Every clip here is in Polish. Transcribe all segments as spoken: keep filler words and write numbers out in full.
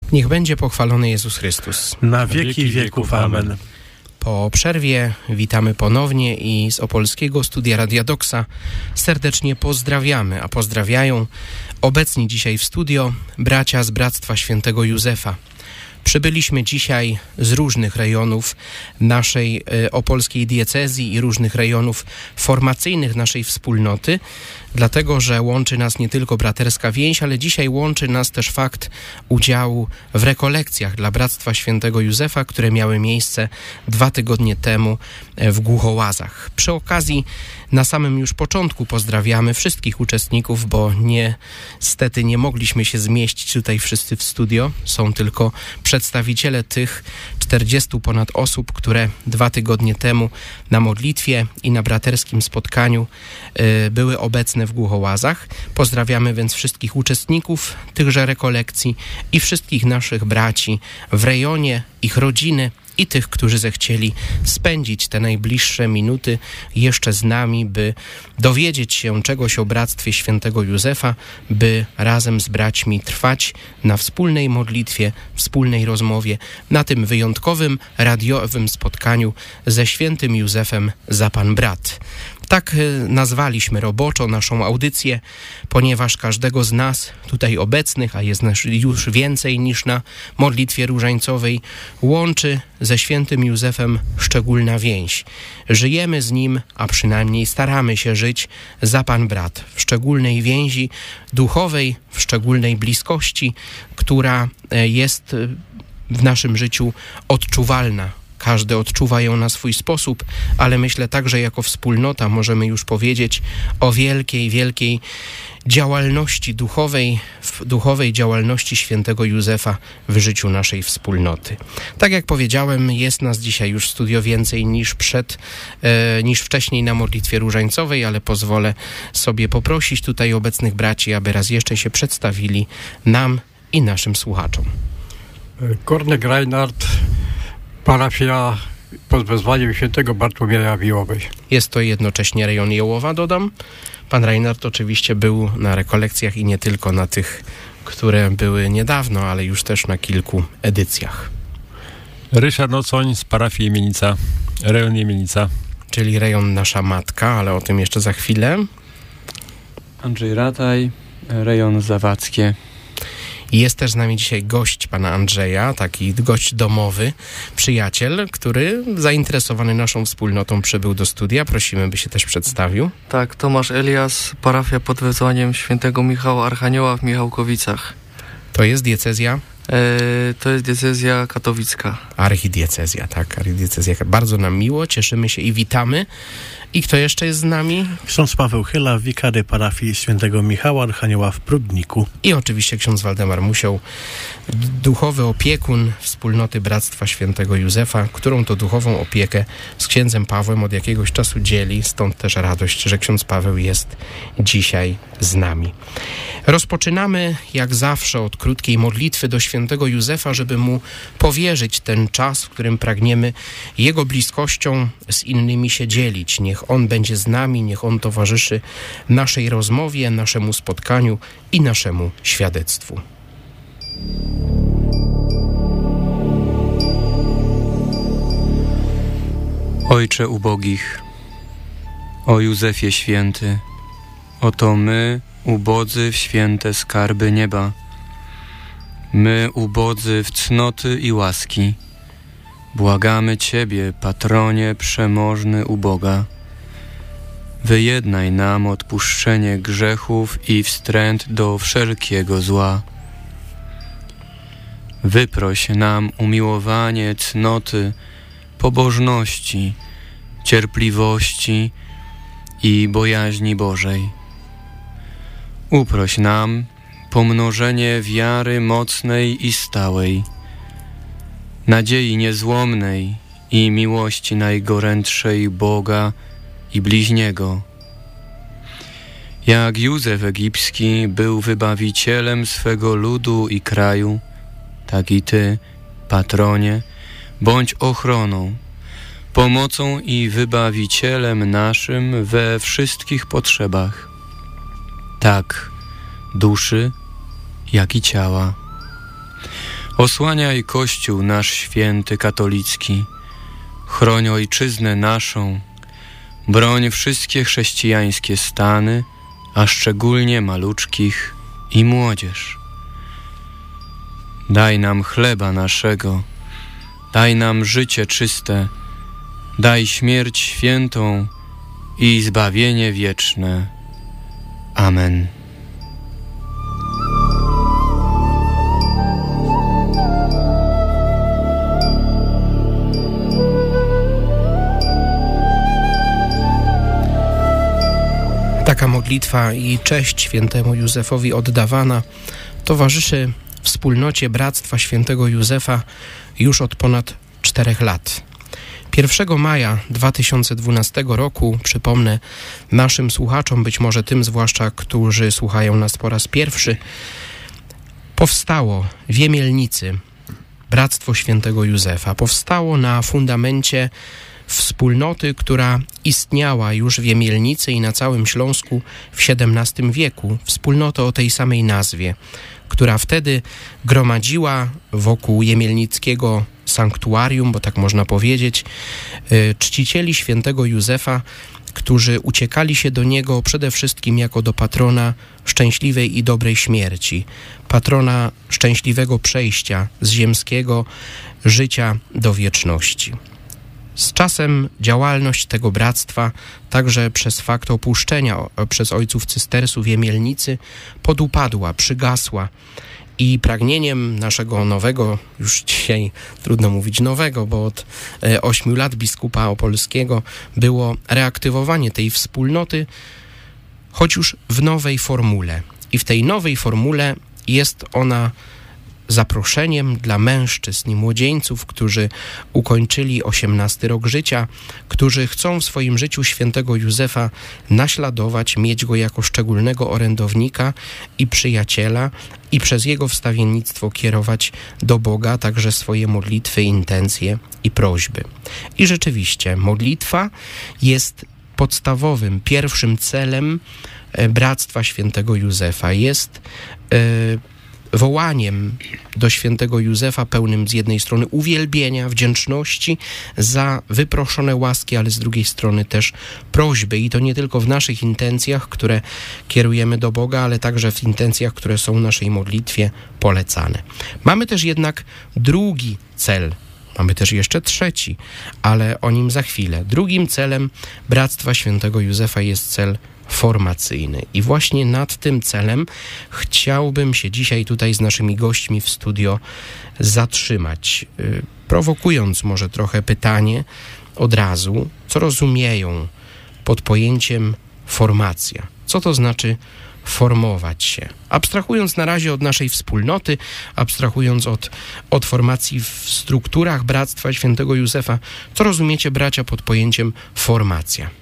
Niech będzie pochwalony Jezus Chrystus. Na wieki wieków. Amen. Po przerwie witamy ponownie i z opolskiego studia Radia Doksa serdecznie pozdrawiamy, a pozdrawiają obecni dzisiaj w studio bracia z Bractwa Świętego Józefa. Przybyliśmy dzisiaj z różnych rejonów naszej e, opolskiej diecezji i różnych rejonów formacyjnych naszej wspólnoty, dlatego że łączy nas nie tylko braterska więź, ale dzisiaj łączy nas też fakt udziału w rekolekcjach dla Bractwa Świętego Józefa, które miały miejsce dwa tygodnie temu w Głuchołazach. Przy okazji na samym już początku pozdrawiamy wszystkich uczestników, bo niestety nie mogliśmy się zmieścić tutaj wszyscy w studio. Są tylko przedstawiciele tych czterdziestu ponad osób, które dwa tygodnie temu na modlitwie i na braterskim spotkaniu y, były obecne w Głuchołazach. Pozdrawiamy więc wszystkich uczestników tychże rekolekcji i wszystkich naszych braci w rejonie, ich rodziny i tych, którzy zechcieli spędzić te najbliższe minuty jeszcze z nami, by dowiedzieć się czegoś o Bractwie Świętego Józefa, by razem z braćmi trwać na wspólnej modlitwie, wspólnej rozmowie, na tym wyjątkowym radiowym spotkaniu ze Świętym Józefem za Pan Brat. Tak nazwaliśmy roboczo naszą audycję, ponieważ każdego z nas tutaj obecnych, a jest nas już więcej niż na modlitwie różańcowej, łączy ze Świętym Józefem szczególna więź. Żyjemy z nim, a przynajmniej staramy się żyć za Pan Brat, w szczególnej więzi duchowej, w szczególnej bliskości, która jest w naszym życiu odczuwalna. Każdy odczuwa ją na swój sposób, ale myślę także jako wspólnota możemy już powiedzieć o wielkiej, wielkiej działalności duchowej, duchowej działalności Świętego Józefa w życiu naszej wspólnoty. Tak jak powiedziałem, jest nas dzisiaj już w studio więcej niż przed, e, niż wcześniej na modlitwie różańcowej, ale pozwolę sobie poprosić tutaj obecnych braci, aby raz jeszcze się przedstawili nam i naszym słuchaczom. Kornek Reinhardt, parafia pod wezwaniem świętego Bartłomieja Wiłowej. Jest to jednocześnie rejon Jełowa, dodam. Pan Reinhardt oczywiście był na rekolekcjach i nie tylko na tych, które były niedawno, ale już też na kilku edycjach. Ryszard Nocoń z parafii Jemienica, rejon Jemienica. Czyli rejon Nasza Matka, ale o tym jeszcze za chwilę. Andrzej Rataj, rejon Zawadzkie. Jest też z nami dzisiaj gość pana Andrzeja, taki gość domowy, przyjaciel, który zainteresowany naszą wspólnotą przybył do studia. Prosimy, by się też przedstawił. Tak, Tomasz Elias, parafia pod wezwaniem świętego Michała Archanioła w Michałkowicach. To jest diecezja? E, to jest diecezja katowicka. Archidiecezja, tak, archidiecezja. Bardzo nam miło, cieszymy się i witamy. I kto jeszcze jest z nami? Ksiądz Paweł Chyla, wikary parafii świętego Michała Archanioła w Prudniku. I oczywiście ksiądz Waldemar Musioł, duchowy opiekun wspólnoty Bractwa Świętego Józefa, którą to duchową opiekę z księdzem Pawłem od jakiegoś czasu dzieli, stąd też radość, że ksiądz Paweł jest dzisiaj z nami. Rozpoczynamy jak zawsze od krótkiej modlitwy do Świętego Józefa, żeby mu powierzyć ten czas, w którym pragniemy jego bliskością z innymi się dzielić. Niech on będzie z nami, niech on towarzyszy naszej rozmowie, naszemu spotkaniu i naszemu świadectwu. Ojcze ubogich, o Józefie święty, oto my, ubodzy w święte skarby nieba, my, ubodzy w cnoty i łaski, błagamy Ciebie, patronie przemożny uboga, wyjednaj nam odpuszczenie grzechów i wstręt do wszelkiego zła. Wyproś nam umiłowanie cnoty, pobożności, cierpliwości i bojaźni Bożej. Uproś nam pomnożenie wiary mocnej i stałej, nadziei niezłomnej i miłości najgorętszej Boga i bliźniego. Jak Józef Egipski był wybawicielem swego ludu i kraju, tak i Ty, patronie, bądź ochroną, pomocą i wybawicielem naszym we wszystkich potrzebach, tak duszy, jak i ciała. Osłaniaj Kościół nasz święty katolicki, chroń ojczyznę naszą, broń wszystkie chrześcijańskie stany, a szczególnie maluczkich i młodzież. Daj nam chleba naszego, daj nam życie czyste, daj śmierć świętą i zbawienie wieczne. Amen. Taka modlitwa i cześć świętemu Józefowi oddawana towarzyszy wspólnocie Bractwa Świętego Józefa już od ponad czterech lat. pierwszego maja dwa tysiące dwunastego roku, przypomnę naszym słuchaczom, być może tym zwłaszcza, którzy słuchają nas po raz pierwszy, powstało w Jemielnicy Bractwo Świętego Józefa. Powstało na fundamencie wspólnoty, która istniała już w Jemielnicy i na całym Śląsku w siedemnastym wieku. Wspólnotę o tej samej nazwie, która wtedy gromadziła wokół jemielnickiego sanktuarium, bo tak można powiedzieć, czcicieli świętego Józefa, którzy uciekali się do niego przede wszystkim jako do patrona szczęśliwej i dobrej śmierci, patrona szczęśliwego przejścia z ziemskiego życia do wieczności. Z czasem działalność tego bractwa, także przez fakt opuszczenia przez ojców cystersów Jemielnicy, podupadła, przygasła i pragnieniem naszego nowego, już dzisiaj trudno mówić nowego, bo od ośmiu lat biskupa opolskiego było reaktywowanie tej wspólnoty, choć już w nowej formule. I w tej nowej formule jest ona zaproszeniem dla mężczyzn i młodzieńców, którzy ukończyli osiemnasty rok życia, którzy chcą w swoim życiu świętego Józefa naśladować, mieć go jako szczególnego orędownika i przyjaciela i przez jego wstawiennictwo kierować do Boga także swoje modlitwy, intencje i prośby. I rzeczywiście modlitwa jest podstawowym, pierwszym celem Bractwa Świętego Józefa. Jest yy, wołaniem do świętego Józefa pełnym z jednej strony uwielbienia, wdzięczności za wyproszone łaski, ale z drugiej strony też prośby. I to nie tylko w naszych intencjach, które kierujemy do Boga, ale także w intencjach, które są w naszej modlitwie polecane. Mamy też jednak drugi cel. Mamy też jeszcze trzeci, ale o nim za chwilę. Drugim celem Bractwa Świętego Józefa jest cel formacyjny. I właśnie nad tym celem chciałbym się dzisiaj tutaj z naszymi gośćmi w studio zatrzymać, prowokując może trochę pytanie od razu, co rozumieją pod pojęciem formacja? Co to znaczy formować się? Abstrahując na razie od naszej wspólnoty, abstrahując od, od formacji w strukturach Bractwa Świętego Józefa, co rozumiecie, bracia, pod pojęciem formacja?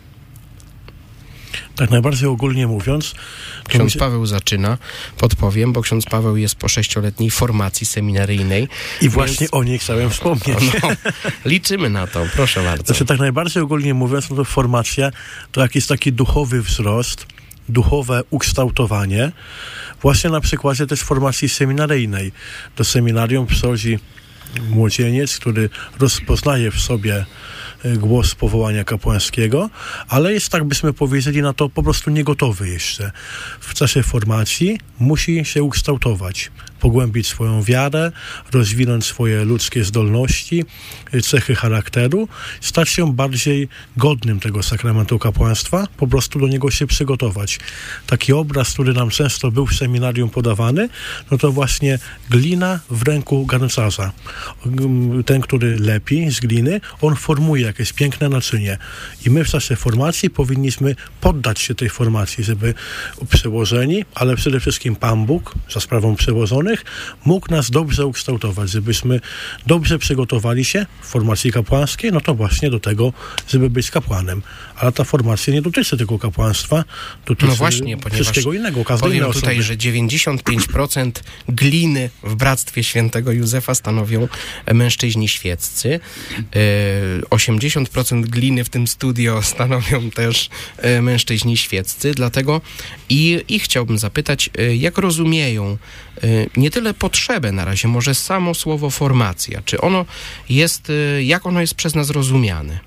Tak najbardziej ogólnie mówiąc... Ksiądz myślę... Paweł zaczyna, podpowiem, bo ksiądz Paweł jest po sześcioletniej formacji seminaryjnej. I właśnie więc... o niej chciałem wspomnieć. No, liczymy na to, proszę bardzo. Znaczy, tak najbardziej ogólnie mówiąc, no to formacja to jakiś taki duchowy wzrost, duchowe ukształtowanie, właśnie na przykładzie też formacji seminaryjnej. Do seminarium przychodzi młodzieniec, który rozpoznaje w sobie głos powołania kapłańskiego, ale jest, tak byśmy powiedzieli, na to po prostu niegotowy jeszcze. W czasie formacji musi się ukształtować, pogłębić swoją wiarę, rozwinąć swoje ludzkie zdolności, cechy charakteru, stać się bardziej godnym tego sakramentu kapłaństwa, po prostu do niego się przygotować. Taki obraz, który nam często był w seminarium podawany, no to właśnie glina w ręku garncarza. Ten, który lepi z gliny, on formuje jakieś piękne naczynie. I my w czasie formacji powinniśmy poddać się tej formacji, żeby przełożeni, ale przede wszystkim Pan Bóg, za sprawą przełożonych, mógł nas dobrze ukształtować, żebyśmy dobrze przygotowali się w formacji kapłańskiej, no to właśnie do tego, żeby być kapłanem. Ale ta formacja nie dotyczy tylko kapłaństwa, dotyczy no właśnie, wszystkiego innego. Powiem tutaj, osoby. że dziewięćdziesiąt pięć procent gliny w Bractwie Świętego Józefa stanowią mężczyźni świeccy. osiemdziesiąt procent gliny w tym studio stanowią też mężczyźni świeccy, dlatego i, i chciałbym zapytać, jak rozumieją nie tyle potrzebę na razie, może samo słowo formacja. Czy ono jest, jak ono jest przez nas rozumiane?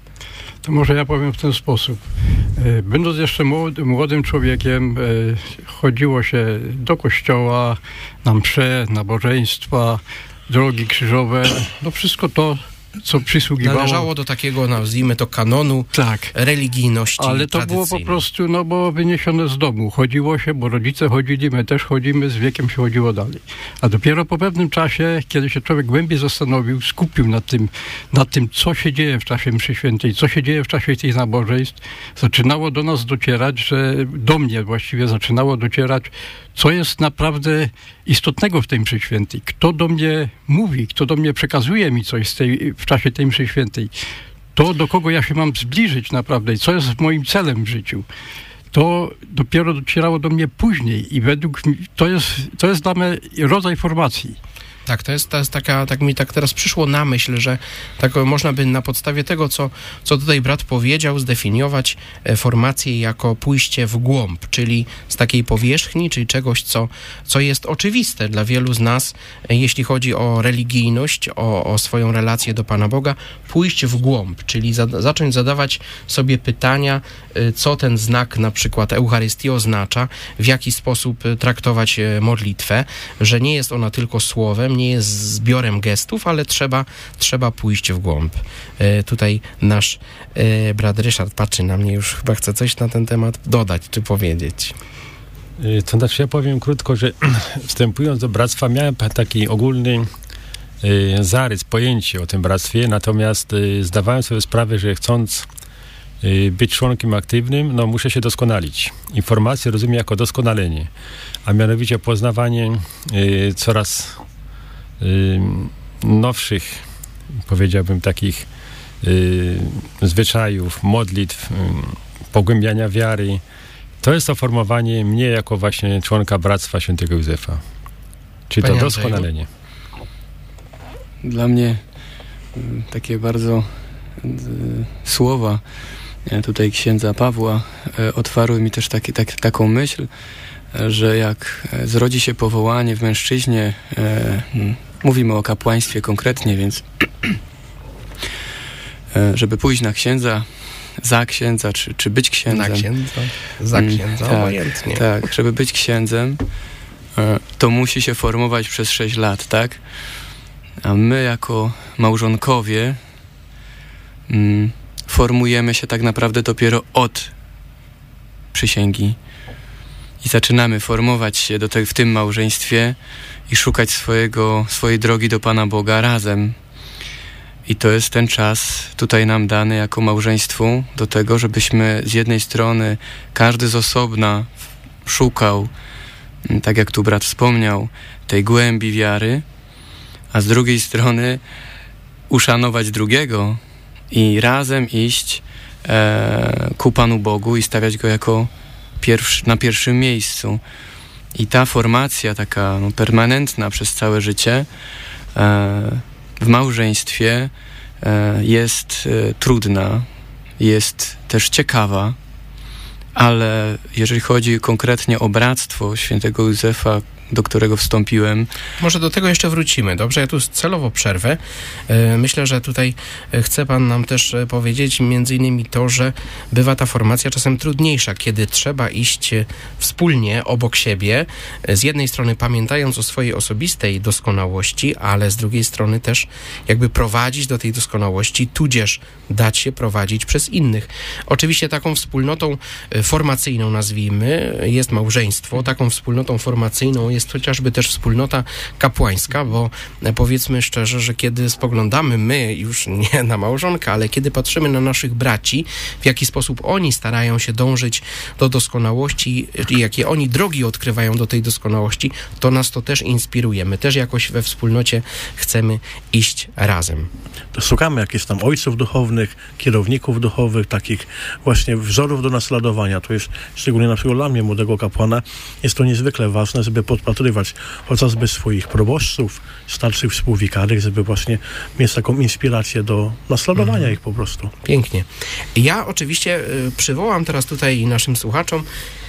To może ja powiem w ten sposób. Będąc jeszcze młodym człowiekiem, chodziło się do kościoła, na msze, nabożeństwa, drogi krzyżowe, no wszystko to, co przysługiwało. Należało do takiego, nazwijmy to, kanonu tak. religijności. Ale to było po prostu, no bo wyniesione z domu. Chodziło się, bo rodzice chodzili, my też chodzimy, z wiekiem się chodziło dalej. A dopiero po pewnym czasie, kiedy się człowiek głębiej zastanowił, skupił nad tym, nad tym, co się dzieje w czasie mszy świętej, co się dzieje w czasie tych nabożeństw, zaczynało do nas docierać, że do mnie właściwie zaczynało docierać, co jest naprawdę istotnego w tej mszy świętej. Kto do mnie mówi, kto do mnie przekazuje mi coś z tej, w czasie tej mszy świętej. To, do kogo ja się mam zbliżyć naprawdę i co jest moim celem w życiu. To dopiero docierało do mnie później i według mnie to jest, to jest dla mnie rodzaj formacji. Tak, to jest, to jest taka, tak mi tak teraz przyszło na myśl, że tak można by na podstawie tego, co, co tutaj brat powiedział, zdefiniować formację jako pójście w głąb, czyli z takiej powierzchni, czyli czegoś, co, co jest oczywiste dla wielu z nas, jeśli chodzi o religijność, o, o swoją relację do Pana Boga, pójść w głąb, czyli za, zacząć zadawać sobie pytania, co ten znak na przykład Eucharystii oznacza, w jaki sposób traktować modlitwę, że nie jest ona tylko słowem, nie jest zbiorem gestów, ale trzeba, trzeba pójść w głąb. E, tutaj nasz e, brat Ryszard patrzy na mnie, już chyba chce coś na ten temat dodać czy powiedzieć. To znaczy ja powiem krótko, że wstępując do bractwa miałem taki ogólny y, zarys, pojęcie o tym bractwie, natomiast y, zdawałem sobie sprawę, że chcąc y, być członkiem aktywnym, no muszę się doskonalić. Informacje rozumiem jako doskonalenie, a mianowicie poznawanie y, coraz y, nowszych, powiedziałbym takich y, zwyczajów, modlitw, y, pogłębiania wiary. To jest to formowanie mnie jako właśnie członka Bractwa Świętego Józefa. Czyli Panie to Andrzeju? doskonalenie. Dla mnie y, takie bardzo y, słowa y, tutaj księdza Pawła y, otwarły mi też taki, tak, taką myśl, y, że jak y, zrodzi się powołanie w mężczyźnie, y, y, mówimy o kapłaństwie konkretnie, więc y, żeby pójść na księdza, za księdza, czy, czy być księdzem. Na księdza, za księdza, tak, obojętnie. Tak, żeby być księdzem, to musi się formować przez sześć lat, tak? A my jako małżonkowie mm, formujemy się tak naprawdę dopiero od przysięgi i zaczynamy formować się do te, w tym małżeństwie i szukać swojego, swojej drogi do Pana Boga razem. I to jest ten czas tutaj nam dany jako małżeństwu do tego, żebyśmy z jednej strony każdy z osobna szukał, tak jak tu brat wspomniał, tej głębi wiary, a z drugiej strony uszanować drugiego i razem iść e, ku Panu Bogu i stawiać Go jako pierwszy, na pierwszym miejscu. I ta formacja taka no, permanentna przez całe życie e, w małżeństwie e, jest e, trudna, jest też ciekawa, ale jeżeli chodzi konkretnie o bractwo Świętego Józefa, do którego wstąpiłem. Może do tego jeszcze wrócimy, dobrze? Ja tu celowo przerwę. Myślę, że tutaj chce Pan nam też powiedzieć między innymi to, że bywa ta formacja czasem trudniejsza, kiedy trzeba iść wspólnie obok siebie, z jednej strony pamiętając o swojej osobistej doskonałości, ale z drugiej strony też jakby prowadzić do tej doskonałości, tudzież dać się prowadzić przez innych. Oczywiście taką wspólnotą formacyjną, nazwijmy, jest małżeństwo. Taką wspólnotą formacyjną jest chociażby też wspólnota kapłańska, bo powiedzmy szczerze, że kiedy spoglądamy my już nie na małżonka, ale kiedy patrzymy na naszych braci, w jaki sposób oni starają się dążyć do doskonałości i jakie oni drogi odkrywają do tej doskonałości, to nas to też inspiruje. My też jakoś we wspólnocie chcemy iść razem. To szukamy jakichś tam ojców duchownych, kierowników duchowych, takich właśnie wzorów do naśladowania. To jest szczególnie na przykład dla mnie, młodego kapłana, jest to niezwykle ważne, żeby podpatrywać chociażby swoich proboszczów, starszych współwikarych, żeby właśnie mieć taką inspirację do naśladowania mm. ich po prostu. Pięknie. Ja oczywiście y, przywołam teraz tutaj naszym słuchaczom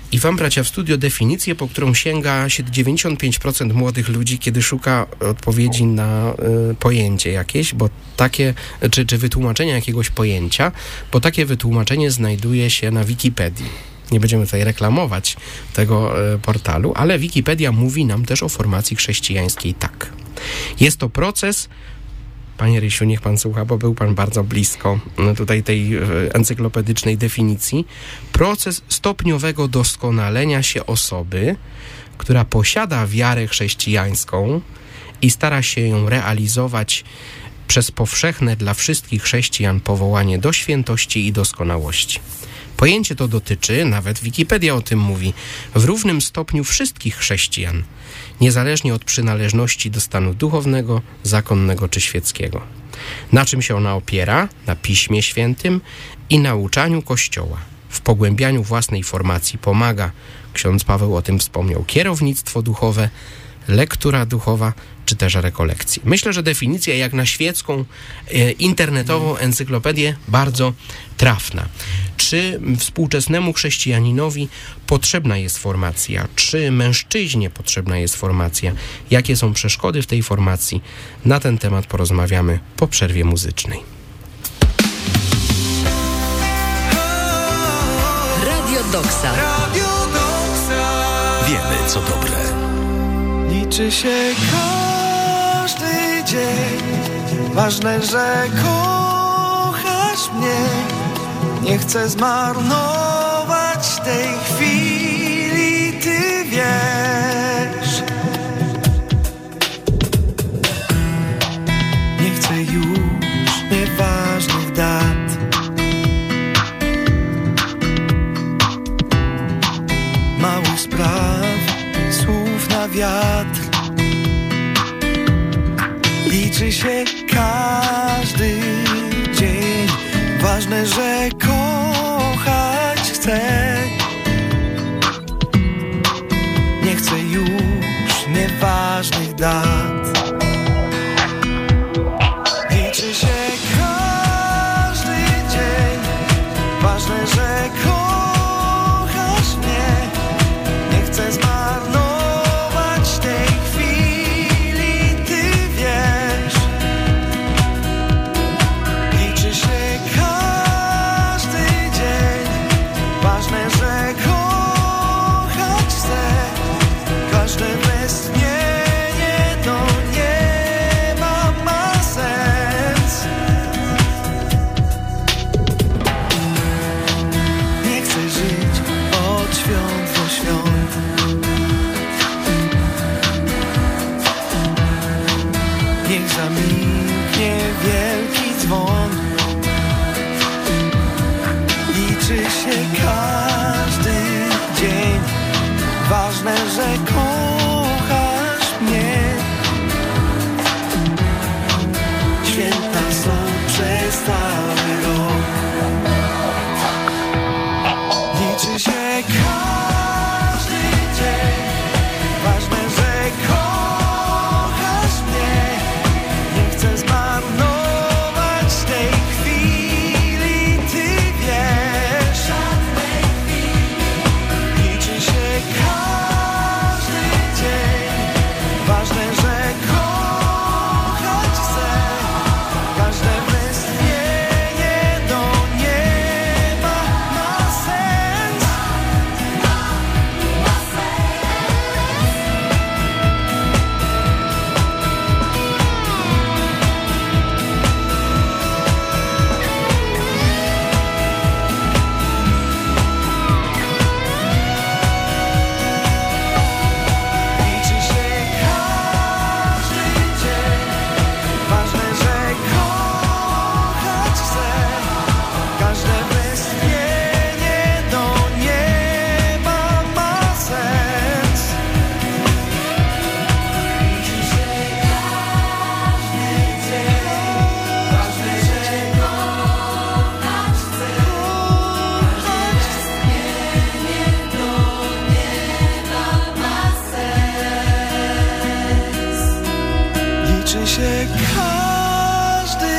I wam, bracia, w studio definicję, po którą sięga się dziewięćdziesiąt pięć procent młodych ludzi, kiedy szuka odpowiedzi na y, pojęcie jakieś, bo takie, czy, czy wytłumaczenia jakiegoś pojęcia, bo takie wytłumaczenie znajduje się na Wikipedii. Nie będziemy tutaj reklamować tego y, portalu, ale Wikipedia mówi nam też o formacji chrześcijańskiej tak. Jest to proces. Panie Rysiu, niech pan słucha, bo był pan bardzo blisko tutaj tej encyklopedycznej definicji. Proces stopniowego doskonalenia się osoby, która posiada wiarę chrześcijańską i stara się ją realizować przez powszechne dla wszystkich chrześcijan powołanie do świętości i doskonałości. Pojęcie to dotyczy, nawet Wikipedia o tym mówi, w równym stopniu wszystkich chrześcijan, niezależnie od przynależności do stanu duchownego, zakonnego czy świeckiego. Na czym się ona opiera? Na Piśmie Świętym i nauczaniu Kościoła. W pogłębianiu własnej formacji pomaga, ksiądz Paweł o tym wspomniał, kierownictwo duchowe, lektura duchowa czy też rekolekcje. Myślę, że definicja jak na świecką, e, internetową encyklopedię bardzo trafna. Czy współczesnemu chrześcijaninowi potrzebna jest formacja? Czy mężczyźnie potrzebna jest formacja? Jakie są przeszkody w tej formacji? Na ten temat porozmawiamy po przerwie muzycznej. Radio Doksa. Wiemy, co dobre. Liczy się każdy dzień. Ważne, że kochasz mnie. Nie chcę zmarnować tej chwili, ty wiesz. Nie chcę już nieważnych dat. Małych spraw, słów na wiatr. Liczy się każdy dzień. Ważne, że kochać chcę. Nie chcę już nieważnych dat. Liczy się każdy dzień. Ważne, że kochasz mnie. Nie chcę zmarnować tej chwili, ty wiesz. Liczy się każdy dzień. Ważne, że kochać chcę. Każde westchnienie do nieba ma sens. Nie chcę żyć od świąt do świąt. Niech zamilknie wielki dzwon. Liczy się każdy dzień. Ważne, że kochasz mnie. Święta są przez cały rok. Liczy się każdy dzień. Ważne, że kochasz mnie. Nie chcę zmarnować tej chwili, ty wiesz. Liczy się każdy dzień. Ważne, że kochać chcę. Każde westchnienie do nieba ma sens. Liczy się każdy dzień. Ważne, że kochać chcę. Każde westchnienie do nieba ma sens. Liczy się każdy dzień. Ważne, że kochać chcę. Każde westchnienie do nieba ma sens. Liczy się każdy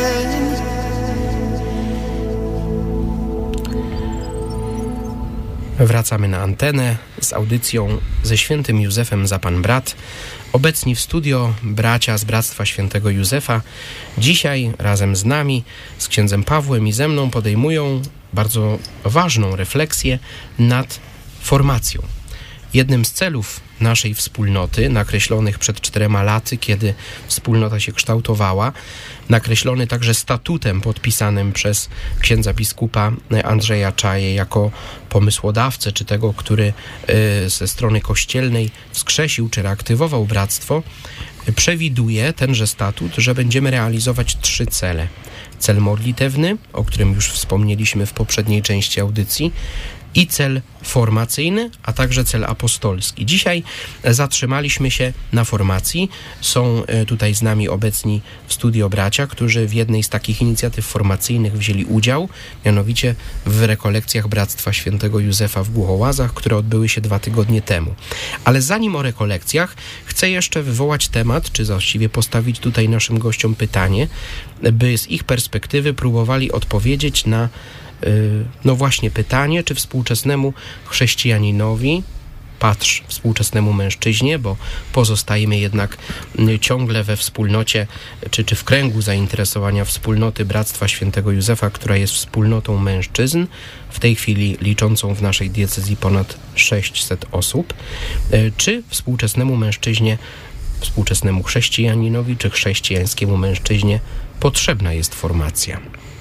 dzień. Wracamy na antenę z audycją ze świętym Józefem za Pan Brat. Obecni w studio bracia z Bractwa Świętego Józefa. Dzisiaj razem z nami, z księdzem Pawłem i ze mną podejmują bardzo ważną refleksję nad formacją. Jednym z celów naszej wspólnoty, nakreślonych przed czterema laty, kiedy wspólnota się kształtowała, nakreślony także statutem podpisanym przez księdza biskupa Andrzeja Czaję jako pomysłodawcę, czy tego, który ze strony kościelnej wskrzesił czy reaktywował bractwo, przewiduje tenże statut, że będziemy realizować trzy cele. Cel modlitewny, o którym już wspomnieliśmy w poprzedniej części audycji, i cel formacyjny, a także cel apostolski. Dzisiaj zatrzymaliśmy się na formacji. Są tutaj z nami obecni w studio bracia, którzy w jednej z takich inicjatyw formacyjnych wzięli udział, mianowicie w rekolekcjach Bractwa Świętego Józefa w Głuchołazach, które odbyły się dwa tygodnie temu. Ale zanim o rekolekcjach, chcę jeszcze wywołać temat, czy właściwie postawić tutaj naszym gościom pytanie, by z ich perspektywy próbowali odpowiedzieć na no właśnie pytanie, czy współczesnemu chrześcijaninowi, patrz, współczesnemu mężczyźnie, bo pozostajemy jednak ciągle we wspólnocie, czy, czy w kręgu zainteresowania wspólnoty Bractwa Świętego Józefa, która jest wspólnotą mężczyzn, w tej chwili liczącą w naszej diecezji ponad sześćset osób, czy współczesnemu mężczyźnie, współczesnemu chrześcijaninowi, czy chrześcijańskiemu mężczyźnie potrzebna jest formacja.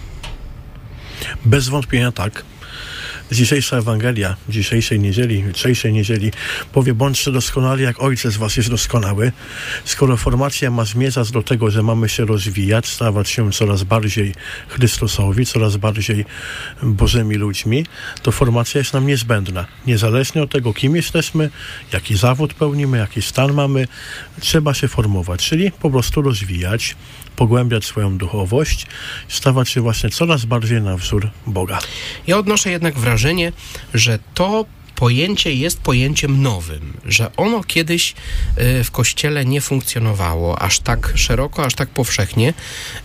Bez wątpienia tak. Dzisiejsza Ewangelia, dzisiejszej niedzieli, jutrzejszej niedzieli powie: bądźcie doskonali, jak Ojciec was jest doskonały. Skoro formacja ma zmierzać do tego, że mamy się rozwijać, stawać się coraz bardziej Chrystusowi, coraz bardziej Bożymi ludźmi, to formacja jest nam niezbędna. Niezależnie od tego, kim jesteśmy, jaki zawód pełnimy, jaki stan mamy, trzeba się formować, czyli po prostu rozwijać, pogłębiać swoją duchowość, stawać się właśnie coraz bardziej na wzór Boga. Ja odnoszę jednak wrażenie, że to pojęcie jest pojęciem nowym, że ono kiedyś w Kościele nie funkcjonowało aż tak szeroko, aż tak powszechnie,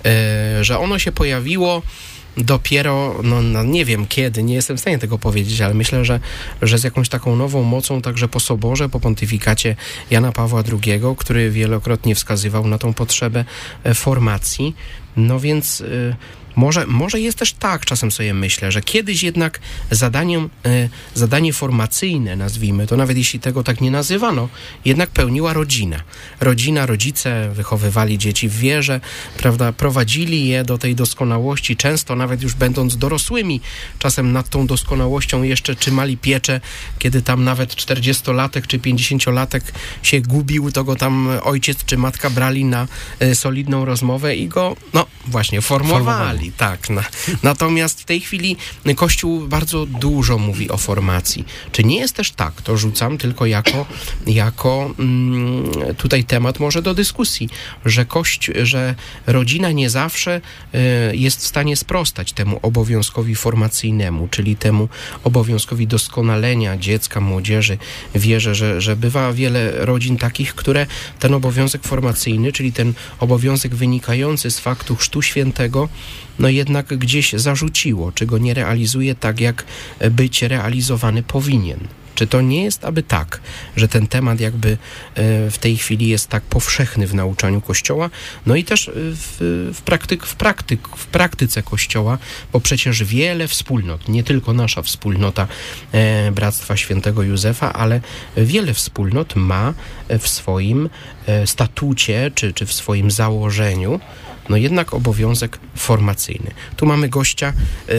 że ono się pojawiło dopiero, no, no nie wiem kiedy, nie jestem w stanie tego powiedzieć, ale myślę, że, że z jakąś taką nową mocą także po soborze, po pontyfikacie Jana Pawła drugiego, który wielokrotnie wskazywał na tą potrzebę formacji. No więc y, może, może jest też tak, czasem sobie myślę, że kiedyś jednak zadaniem, y, zadanie formacyjne, nazwijmy to, nawet jeśli tego tak nie nazywano, jednak pełniła rodzina. Rodzina, rodzice wychowywali dzieci w wierze, prawda, prowadzili je do tej doskonałości, często nawet już będąc dorosłymi, czasem nad tą doskonałością jeszcze trzymali pieczę, kiedy tam nawet czterdziestolatek czy pięćdziesięciolatek się gubił, to go tam ojciec czy matka brali na y, solidną rozmowę i go, no właśnie, formowali. formowali. Tak. Na, natomiast w tej chwili Kościół bardzo dużo mówi o formacji. Czy nie jest też tak, to rzucam tylko jako, jako mm, tutaj temat może do dyskusji, że Kościół, że rodzina nie zawsze y, jest w stanie sprostać temu obowiązkowi formacyjnemu, czyli temu obowiązkowi doskonalenia dziecka, młodzieży. Wierzę, że, że bywa wiele rodzin takich, które ten obowiązek formacyjny, czyli ten obowiązek wynikający z faktu Chrztu Świętego, no jednak gdzieś zarzuciło, czy go nie realizuje tak, jak być realizowany powinien. Czy to nie jest aby tak, że ten temat jakby w tej chwili jest tak powszechny w nauczaniu Kościoła, no i też w, w, praktyk, w, praktyk, w praktyce Kościoła, bo przecież wiele wspólnot, nie tylko nasza wspólnota e, Bractwa Świętego Józefa, ale wiele wspólnot ma w swoim e, statucie, czy, czy w swoim założeniu no jednak obowiązek formacyjny. Tu mamy gościa y,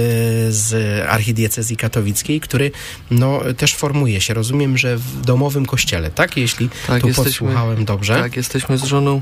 z archidiecezji katowickiej, który no też formuje się. Rozumiem, że w domowym kościele, tak? Jeśli tak, tu jesteśmy, podsłuchałem dobrze. Tak, jesteśmy z żoną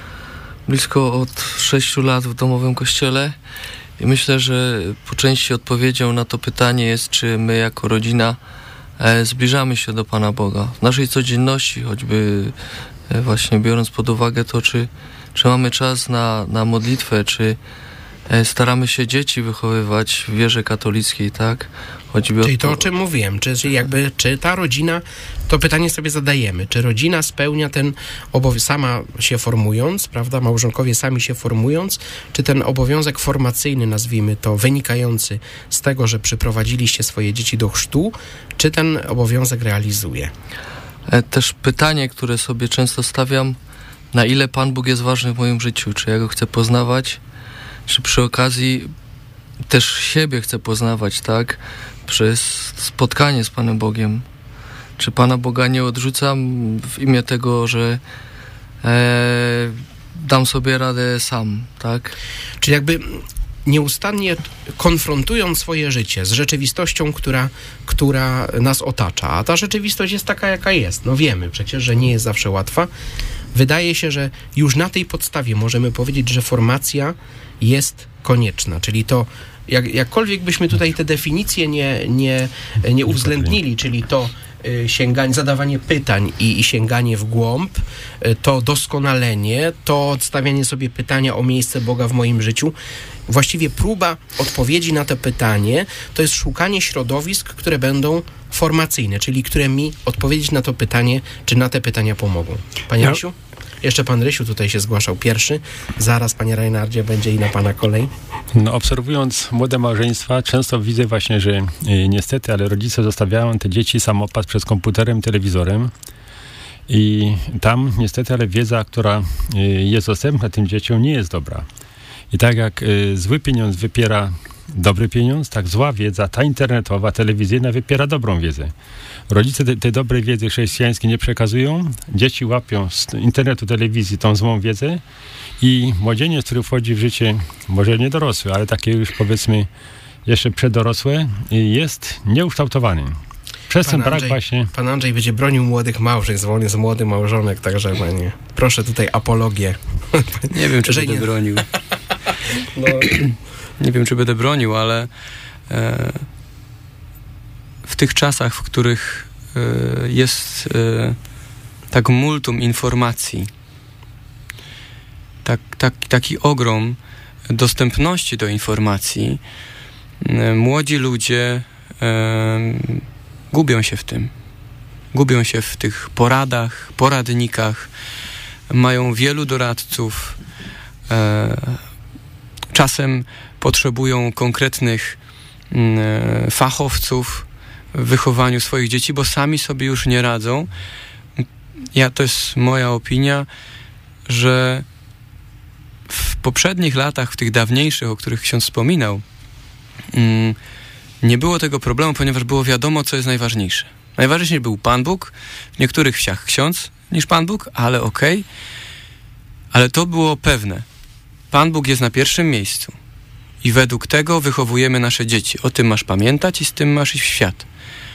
blisko od sześciu lat w domowym kościele i myślę, że po części odpowiedzią na to pytanie jest, czy my jako rodzina e, zbliżamy się do Pana Boga. W naszej codzienności, choćby e, właśnie biorąc pod uwagę to, czy Czy mamy czas na, na modlitwę, czy staramy się dzieci wychowywać w wierze katolickiej, tak? Choćby Czyli o to, o czym mówiłem, czy, czy jakby, czy ta rodzina, to pytanie sobie zadajemy, czy rodzina spełnia ten obowiązek, sama się formując, prawda, małżonkowie sami się formując, czy ten obowiązek formacyjny, nazwijmy to, wynikający z tego, że przyprowadziliście swoje dzieci do chrztu, czy ten obowiązek realizuje? Też pytanie, które sobie często stawiam, na ile Pan Bóg jest ważny w moim życiu, czy ja Go chcę poznawać, czy przy okazji też siebie chcę poznawać, tak? Przez spotkanie z Panem Bogiem. Czy Pana Boga nie odrzucam w imię tego, że e, dam sobie radę sam, tak? Czyli jakby nieustannie konfrontując swoje życie z rzeczywistością, która, która nas otacza, a ta rzeczywistość jest taka, jaka jest. No wiemy przecież, że nie jest zawsze łatwa. Wydaje się, że już na tej podstawie możemy powiedzieć, że formacja jest konieczna, czyli to jak, jakkolwiek byśmy tutaj te definicje nie, nie, nie uwzględnili, czyli to y, sięganie, zadawanie pytań i, i sięganie w głąb, y, to doskonalenie, to odstawianie sobie pytania o miejsce Boga w moim życiu, właściwie próba odpowiedzi na to pytanie to jest szukanie środowisk, które będą formacyjne, czyli które mi odpowiedzieć na to pytanie, czy na te pytania pomogą. Panie Ja... Rysiu? Jeszcze pan Rysiu tutaj się zgłaszał pierwszy. Zaraz, panie Reinhardzie, będzie i na pana kolej. No, obserwując młode małżeństwa, często widzę właśnie, że y, niestety, ale rodzice zostawiają te dzieci samopas przed komputerem, telewizorem i tam niestety, ale wiedza, która y, jest dostępna tym dzieciom, nie jest dobra. I tak jak y, zły pieniądz wypiera dobry pieniądz, tak zła wiedza, ta internetowa, telewizyjna wypiera dobrą wiedzę. Rodzice tej, tej dobrej wiedzy chrześcijańskiej nie przekazują, dzieci łapią z internetu, telewizji tą złą wiedzę i młodzieniec, który wchodzi w życie, może nie dorosły, ale takie już powiedzmy jeszcze przedorosłe, jest nieukształtowany. Przez ten brak właśnie... Pan Andrzej będzie bronił młodych małżeństw, bo on jest młody małżonek, także panie, proszę tutaj apologię. Nie wiem, czy że będę nie... bronił. No. Nie wiem, czy będę bronił, ale e, w tych czasach, w których e, jest e, tak multum informacji, tak, tak, taki ogrom dostępności do informacji, e, młodzi ludzie e, gubią się w tym. Gubią się w tych poradach, poradnikach, mają wielu doradców, e, czasem potrzebują konkretnych e, fachowców w wychowaniu swoich dzieci, bo sami sobie już nie radzą. Ja, to jest moja opinia, że w poprzednich latach, w tych dawniejszych, o których ksiądz wspominał, mm, nie było tego problemu, ponieważ było wiadomo, co jest najważniejsze. Najważniejszy był Pan Bóg, w niektórych wsiach ksiądz niż Pan Bóg, ale okej. Okay. Ale to było pewne. Pan Bóg jest na pierwszym miejscu. I według tego wychowujemy nasze dzieci. O tym masz pamiętać i z tym masz iść w świat.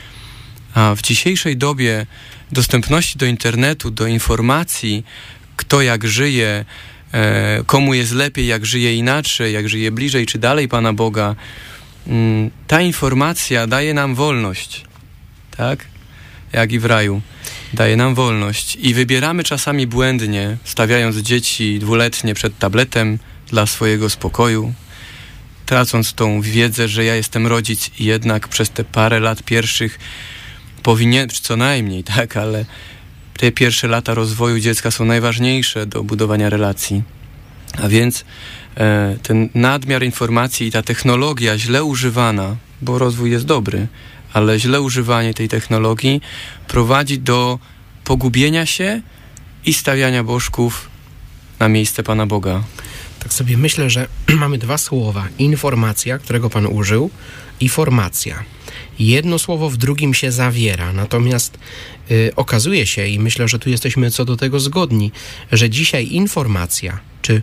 A w dzisiejszej dobie dostępności do internetu, do informacji, kto jak żyje, e, komu jest lepiej, jak żyje inaczej, jak żyje bliżej czy dalej Pana Boga, m, ta informacja daje nam wolność. Tak? Jak i w raju. Daje nam wolność. I wybieramy czasami błędnie, stawiając dzieci dwuletnie przed tabletem dla swojego spokoju, tracąc tą wiedzę, że ja jestem rodzic i jednak przez te parę lat pierwszych powinien, co najmniej, tak, ale te pierwsze lata rozwoju dziecka są najważniejsze do budowania relacji. A więc e, ten nadmiar informacji i ta technologia źle używana, bo rozwój jest dobry, ale źle używanie tej technologii prowadzi do pogubienia się i stawiania bożków na miejsce Pana Boga. Tak sobie myślę, że mamy dwa słowa. Informacja, którego Pan użył, i formacja. Jedno słowo w drugim się zawiera, natomiast y, okazuje się, i myślę, że tu jesteśmy co do tego zgodni, że dzisiaj informacja, czy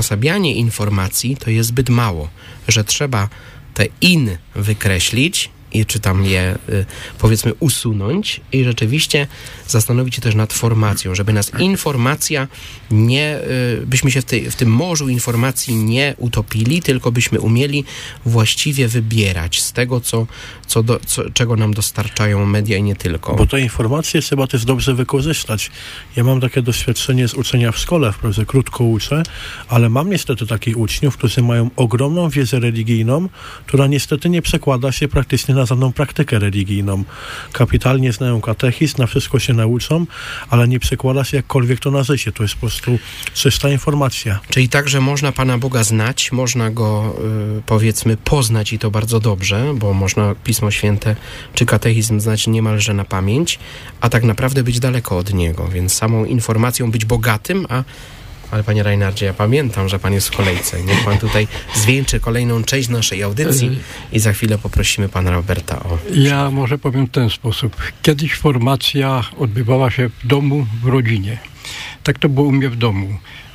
przysposabianie informacji to jest zbyt mało, że trzeba te in wykreślić i czy tam je y, powiedzmy usunąć i rzeczywiście zastanowić się też nad formacją, żeby nas informacja nie, y, byśmy się w, tej, w tym morzu informacji nie utopili, tylko byśmy umieli właściwie wybierać z tego, co, co do, co, czego nam dostarczają media i nie tylko. Bo te informacje trzeba też dobrze wykorzystać. Ja mam takie doświadczenie z uczenia w szkole, wprawdzie krótko uczę, ale mam niestety takich uczniów, którzy mają ogromną wiedzę religijną, która niestety nie przekłada się praktycznie na żadną praktykę religijną. Kapitalnie znają katechizm, na wszystko się nauczą, ale nie przekłada się jakkolwiek to na życie. To jest po prostu czysta informacja. Czyli także można Pana Boga znać, można Go y, powiedzmy poznać i to bardzo dobrze, bo można Pismo Święte czy katechizm znać niemalże na pamięć, a tak naprawdę być daleko od Niego, więc samą informacją być bogatym, a ale panie Reinhardzie, ja pamiętam, że pan jest w kolejce. Niech pan tutaj zwieńczy kolejną część naszej audycji i za chwilę poprosimy pana Roberta o... Ja może powiem w ten sposób. Kiedyś formacja odbywała się w domu, w rodzinie. Tak to było u mnie w domu.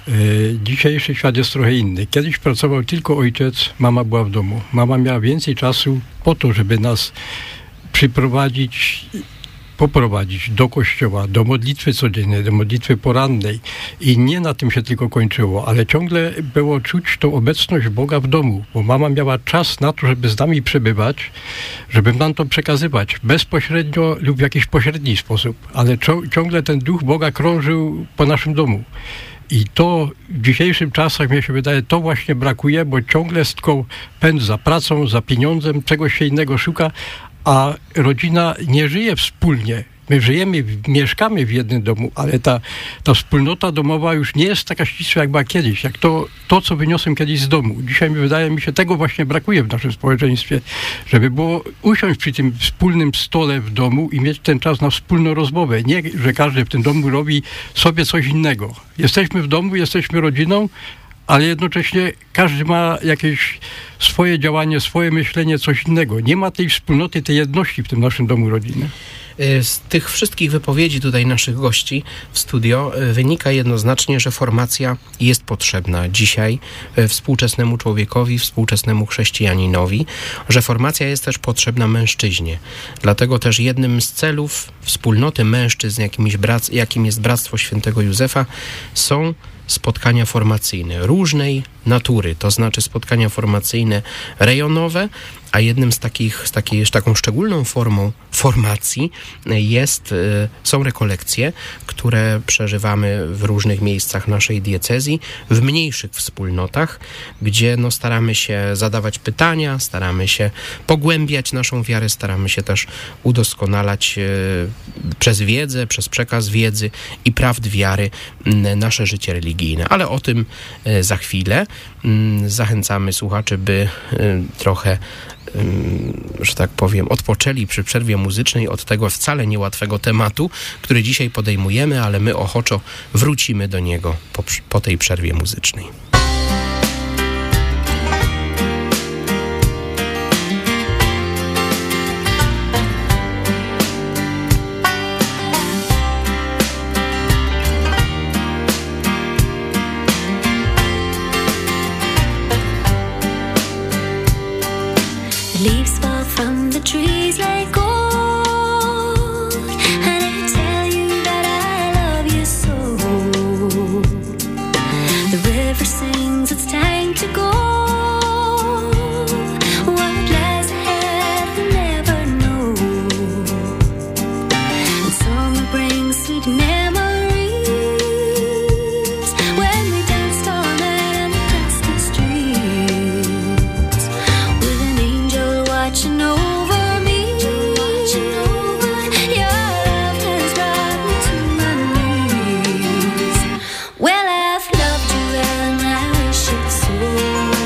Dzisiejszy świat jest trochę inny. Kiedyś pracował tylko ojciec, mama była w domu. Mama miała więcej czasu po to, żeby nas przyprowadzić, poprowadzić do kościoła, do modlitwy codziennej, do modlitwy porannej. I nie na tym się tylko kończyło, ale ciągle było czuć tą obecność Boga w domu, bo mama miała czas na to, żeby z nami przebywać, żeby nam to przekazywać bezpośrednio lub w jakiś pośredni sposób, ale ciągle ten duch Boga krążył po naszym domu. I to w dzisiejszych czasach, mnie się wydaje, to właśnie brakuje, bo ciągle jest tylko pęd za pracą, za pieniądzem, czegoś się innego szuka, a rodzina nie żyje wspólnie. My żyjemy, mieszkamy w jednym domu, ale ta, ta wspólnota domowa już nie jest taka ścisła, jak była kiedyś. Jak to, to, co wyniosłem kiedyś z domu. Dzisiaj wydaje mi się, tego właśnie brakuje w naszym społeczeństwie, żeby było usiąść przy tym wspólnym stole w domu i mieć ten czas na wspólną rozmowę. Nie, że każdy w tym domu robi sobie coś innego. Jesteśmy w domu, jesteśmy rodziną, ale jednocześnie każdy ma jakieś swoje działanie, swoje myślenie, coś innego. Nie ma tej wspólnoty, tej jedności w tym naszym domu rodziny. Z tych wszystkich wypowiedzi tutaj naszych gości w studio wynika jednoznacznie, że formacja jest potrzebna dzisiaj współczesnemu człowiekowi, współczesnemu chrześcijaninowi, że formacja jest też potrzebna mężczyźnie. Dlatego też jednym z celów wspólnoty mężczyzn, jakimś brac, jakim jest Bractwo Świętego Józefa, są spotkania formacyjne różnej natury, to znaczy spotkania formacyjne rejonowe, a jednym z takich, z takiej, z taką szczególną formą formacji jest, są rekolekcje, które przeżywamy w różnych miejscach naszej diecezji, w mniejszych wspólnotach, gdzie no, staramy się zadawać pytania, staramy się pogłębiać naszą wiarę, staramy się też udoskonalać przez wiedzę, przez przekaz wiedzy i prawd wiary nasze życie religijne. Ale o tym za chwilę. Zachęcamy słuchaczy, by trochę, że tak powiem, odpoczęli przy przerwie muzycznej od tego wcale niełatwego tematu, który dzisiaj podejmujemy, ale my ochoczo wrócimy do niego po, po tej przerwie muzycznej. Leaves fall from the trees like gold, and I tell you that I love you so. The river sings, it's time to go. What lies ahead, we'll never know. And summer brings sweet memories when we danced all night on the dusty streets with an angel watching over me. Watching over. Your love has brought me to my knees. Well, I've loved you and I wish it so.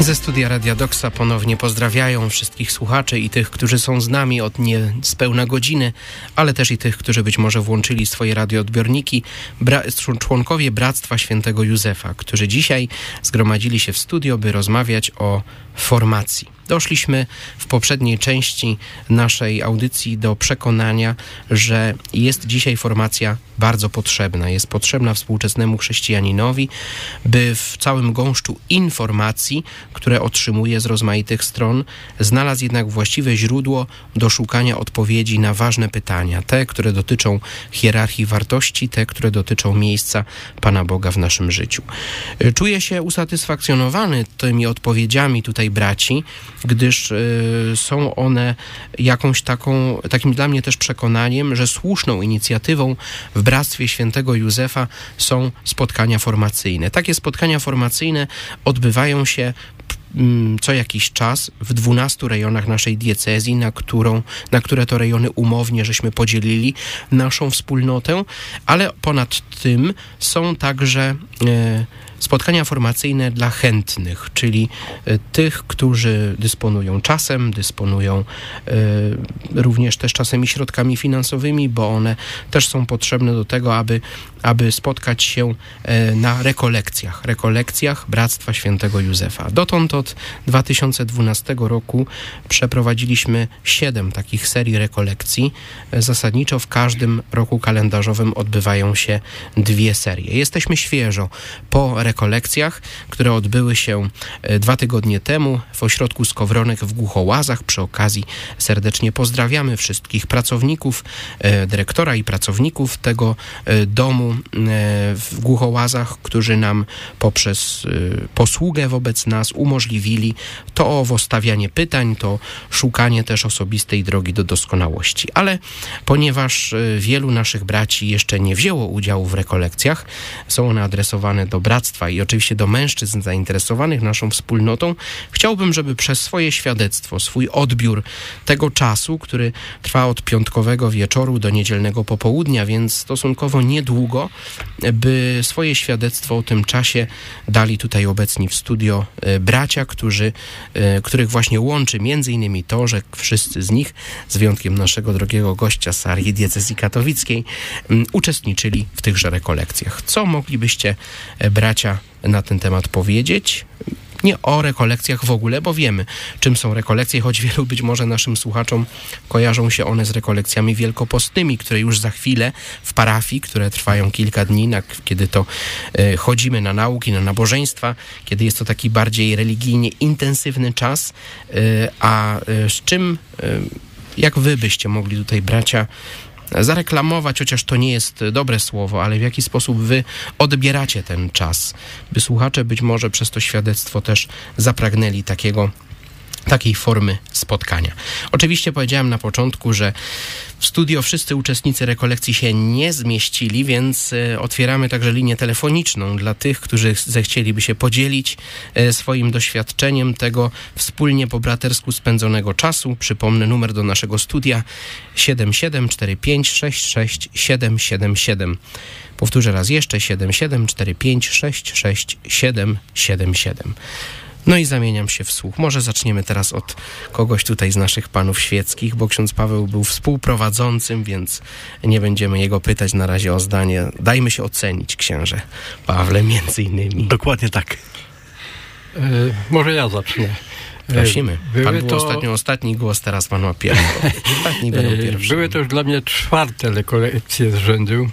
Ze studia Radia Doksa ponownie pozdrawiają wszystkich słuchaczy i tych, którzy są z nami od niespełna godziny, ale też i tych, którzy być może włączyli swoje radioodbiorniki, bra- członkowie Bractwa Świętego Józefa, którzy dzisiaj zgromadzili się w studio, by rozmawiać o formacji. Doszliśmy w poprzedniej części naszej audycji do przekonania, że jest dzisiaj formacja bardzo potrzebna. Jest potrzebna współczesnemu chrześcijaninowi, by w całym gąszczu informacji, które otrzymuje z rozmaitych stron, znalazł jednak właściwe źródło do szukania odpowiedzi na ważne pytania. Te, które dotyczą hierarchii wartości, te, które dotyczą miejsca Pana Boga w naszym życiu. Czuję się usatysfakcjonowany tymi odpowiedziami tutaj braci, gdyż y, są one jakąś taką, takim dla mnie też przekonaniem, że słuszną inicjatywą w Bractwie Świętego Józefa są spotkania formacyjne. Takie spotkania formacyjne odbywają się co jakiś czas w dwunastu rejonach naszej diecezji, na, którą, na które to rejony umownie żeśmy podzielili naszą wspólnotę, ale ponad tym są także e, spotkania formacyjne dla chętnych, czyli e, tych, którzy dysponują czasem, dysponują e, również też czasem i środkami finansowymi, bo one też są potrzebne do tego, aby, aby spotkać się e, na rekolekcjach, rekolekcjach Bractwa Świętego Józefa. Dotąd od dwa tysiące dwunastego roku przeprowadziliśmy siedem takich serii rekolekcji. Zasadniczo w każdym roku kalendarzowym odbywają się dwie serie. Jesteśmy świeżo po rekolekcjach, które odbyły się dwa tygodnie temu w ośrodku Skowronek w Głuchołazach. Przy okazji serdecznie pozdrawiamy wszystkich pracowników, dyrektora i pracowników tego domu w Głuchołazach, którzy nam poprzez posługę wobec nas umożliwili to owo stawianie pytań, to szukanie też osobistej drogi do doskonałości. Ale ponieważ wielu naszych braci jeszcze nie wzięło udziału w rekolekcjach, są one adresowane do bractwa i oczywiście do mężczyzn zainteresowanych naszą wspólnotą, chciałbym, żeby przez swoje świadectwo, swój odbiór tego czasu, który trwa od piątkowego wieczoru do niedzielnego popołudnia, więc stosunkowo niedługo, by swoje świadectwo o tym czasie dali tutaj obecni w studio bracia, którzy, których właśnie łączy między innymi to, że wszyscy z nich, z wyjątkiem naszego drogiego gościa z archidiecezji katowickiej, uczestniczyli w tychże rekolekcjach. Co moglibyście, bracia, na ten temat powiedzieć? Nie o rekolekcjach w ogóle, bo wiemy, czym są rekolekcje, choć wielu być może naszym słuchaczom kojarzą się one z rekolekcjami wielkopostnymi, które już za chwilę w parafii, które trwają kilka dni, na, kiedy to e, chodzimy na nauki, na nabożeństwa, kiedy jest to taki bardziej religijnie intensywny czas, e, a e, z czym, e, jak wy byście mogli tutaj, bracia, zareklamować, chociaż to nie jest dobre słowo, ale w jaki sposób wy odbieracie ten czas, by słuchacze być może przez to świadectwo też zapragnęli takiego, takiej formy spotkania. Oczywiście powiedziałem na początku, że w studio wszyscy uczestnicy rekolekcji się nie zmieścili, więc otwieramy także linię telefoniczną dla tych, którzy zechcieliby się podzielić swoim doświadczeniem tego wspólnie po bratersku spędzonego czasu. Przypomnę numer do naszego studia siedem siedem cztery pięć sześć sześć siedem siedem siedem. Powtórzę raz jeszcze siedem siedem cztery pięć sześć sześć siedem siedem siedem. No i zamieniam się w słuch. Może zaczniemy teraz od kogoś tutaj z naszych panów świeckich, bo ksiądz Paweł był współprowadzącym, więc nie będziemy jego pytać na razie o zdanie. Dajmy się ocenić, księże Pawle, między innymi. Dokładnie tak. E, może ja zacznę. Prosimy. Były Pan był to... ostatnio ostatni głos, teraz pan ma pierwszy. Ostatni będą pierwszy. Były to już dla mnie czwarte rekolekcje z rzędu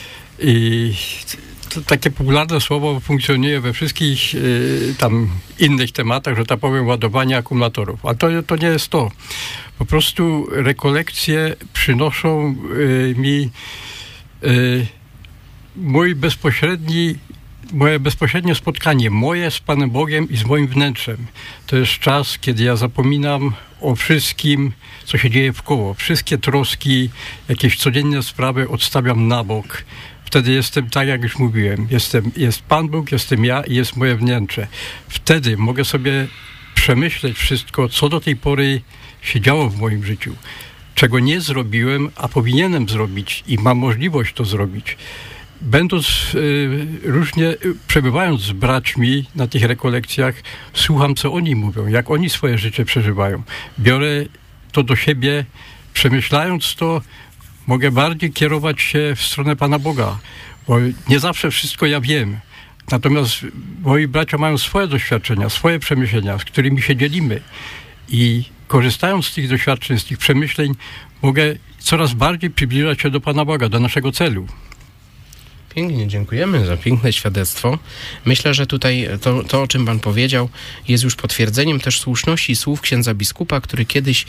i to takie popularne słowo funkcjonuje we wszystkich y, tam innych tematach, że tak powiem, ładowania akumulatorów. A to, to nie jest to. Po prostu rekolekcje przynoszą y, mi y, mój bezpośredni moje bezpośrednie spotkanie, moje z Panem Bogiem i z moim wnętrzem. To jest czas, kiedy ja zapominam o wszystkim, co się dzieje wkoło. Wszystkie troski, jakieś codzienne sprawy odstawiam na bok. Wtedy jestem tak, jak już mówiłem. Jestem, jest Pan Bóg, jestem ja i jest moje wnętrze. Wtedy mogę sobie przemyśleć wszystko, co do tej pory się działo w moim życiu. Czego nie zrobiłem, a powinienem zrobić i mam możliwość to zrobić. będąc y, różnie, y, przebywając z braćmi na tych rekolekcjach, słucham, co oni mówią, jak oni swoje życie przeżywają. Biorę to do siebie, przemyślając to, mogę bardziej kierować się w stronę Pana Boga, bo nie zawsze wszystko ja wiem. Natomiast moi bracia mają swoje doświadczenia, swoje przemyślenia, z którymi się dzielimy. I korzystając z tych doświadczeń, z tych przemyśleń, mogę coraz bardziej przybliżać się do Pana Boga, do naszego celu. Pięknie, dziękujemy za piękne świadectwo. Myślę, że tutaj to, to, o czym pan powiedział, jest już potwierdzeniem też słuszności słów księdza biskupa, który kiedyś e,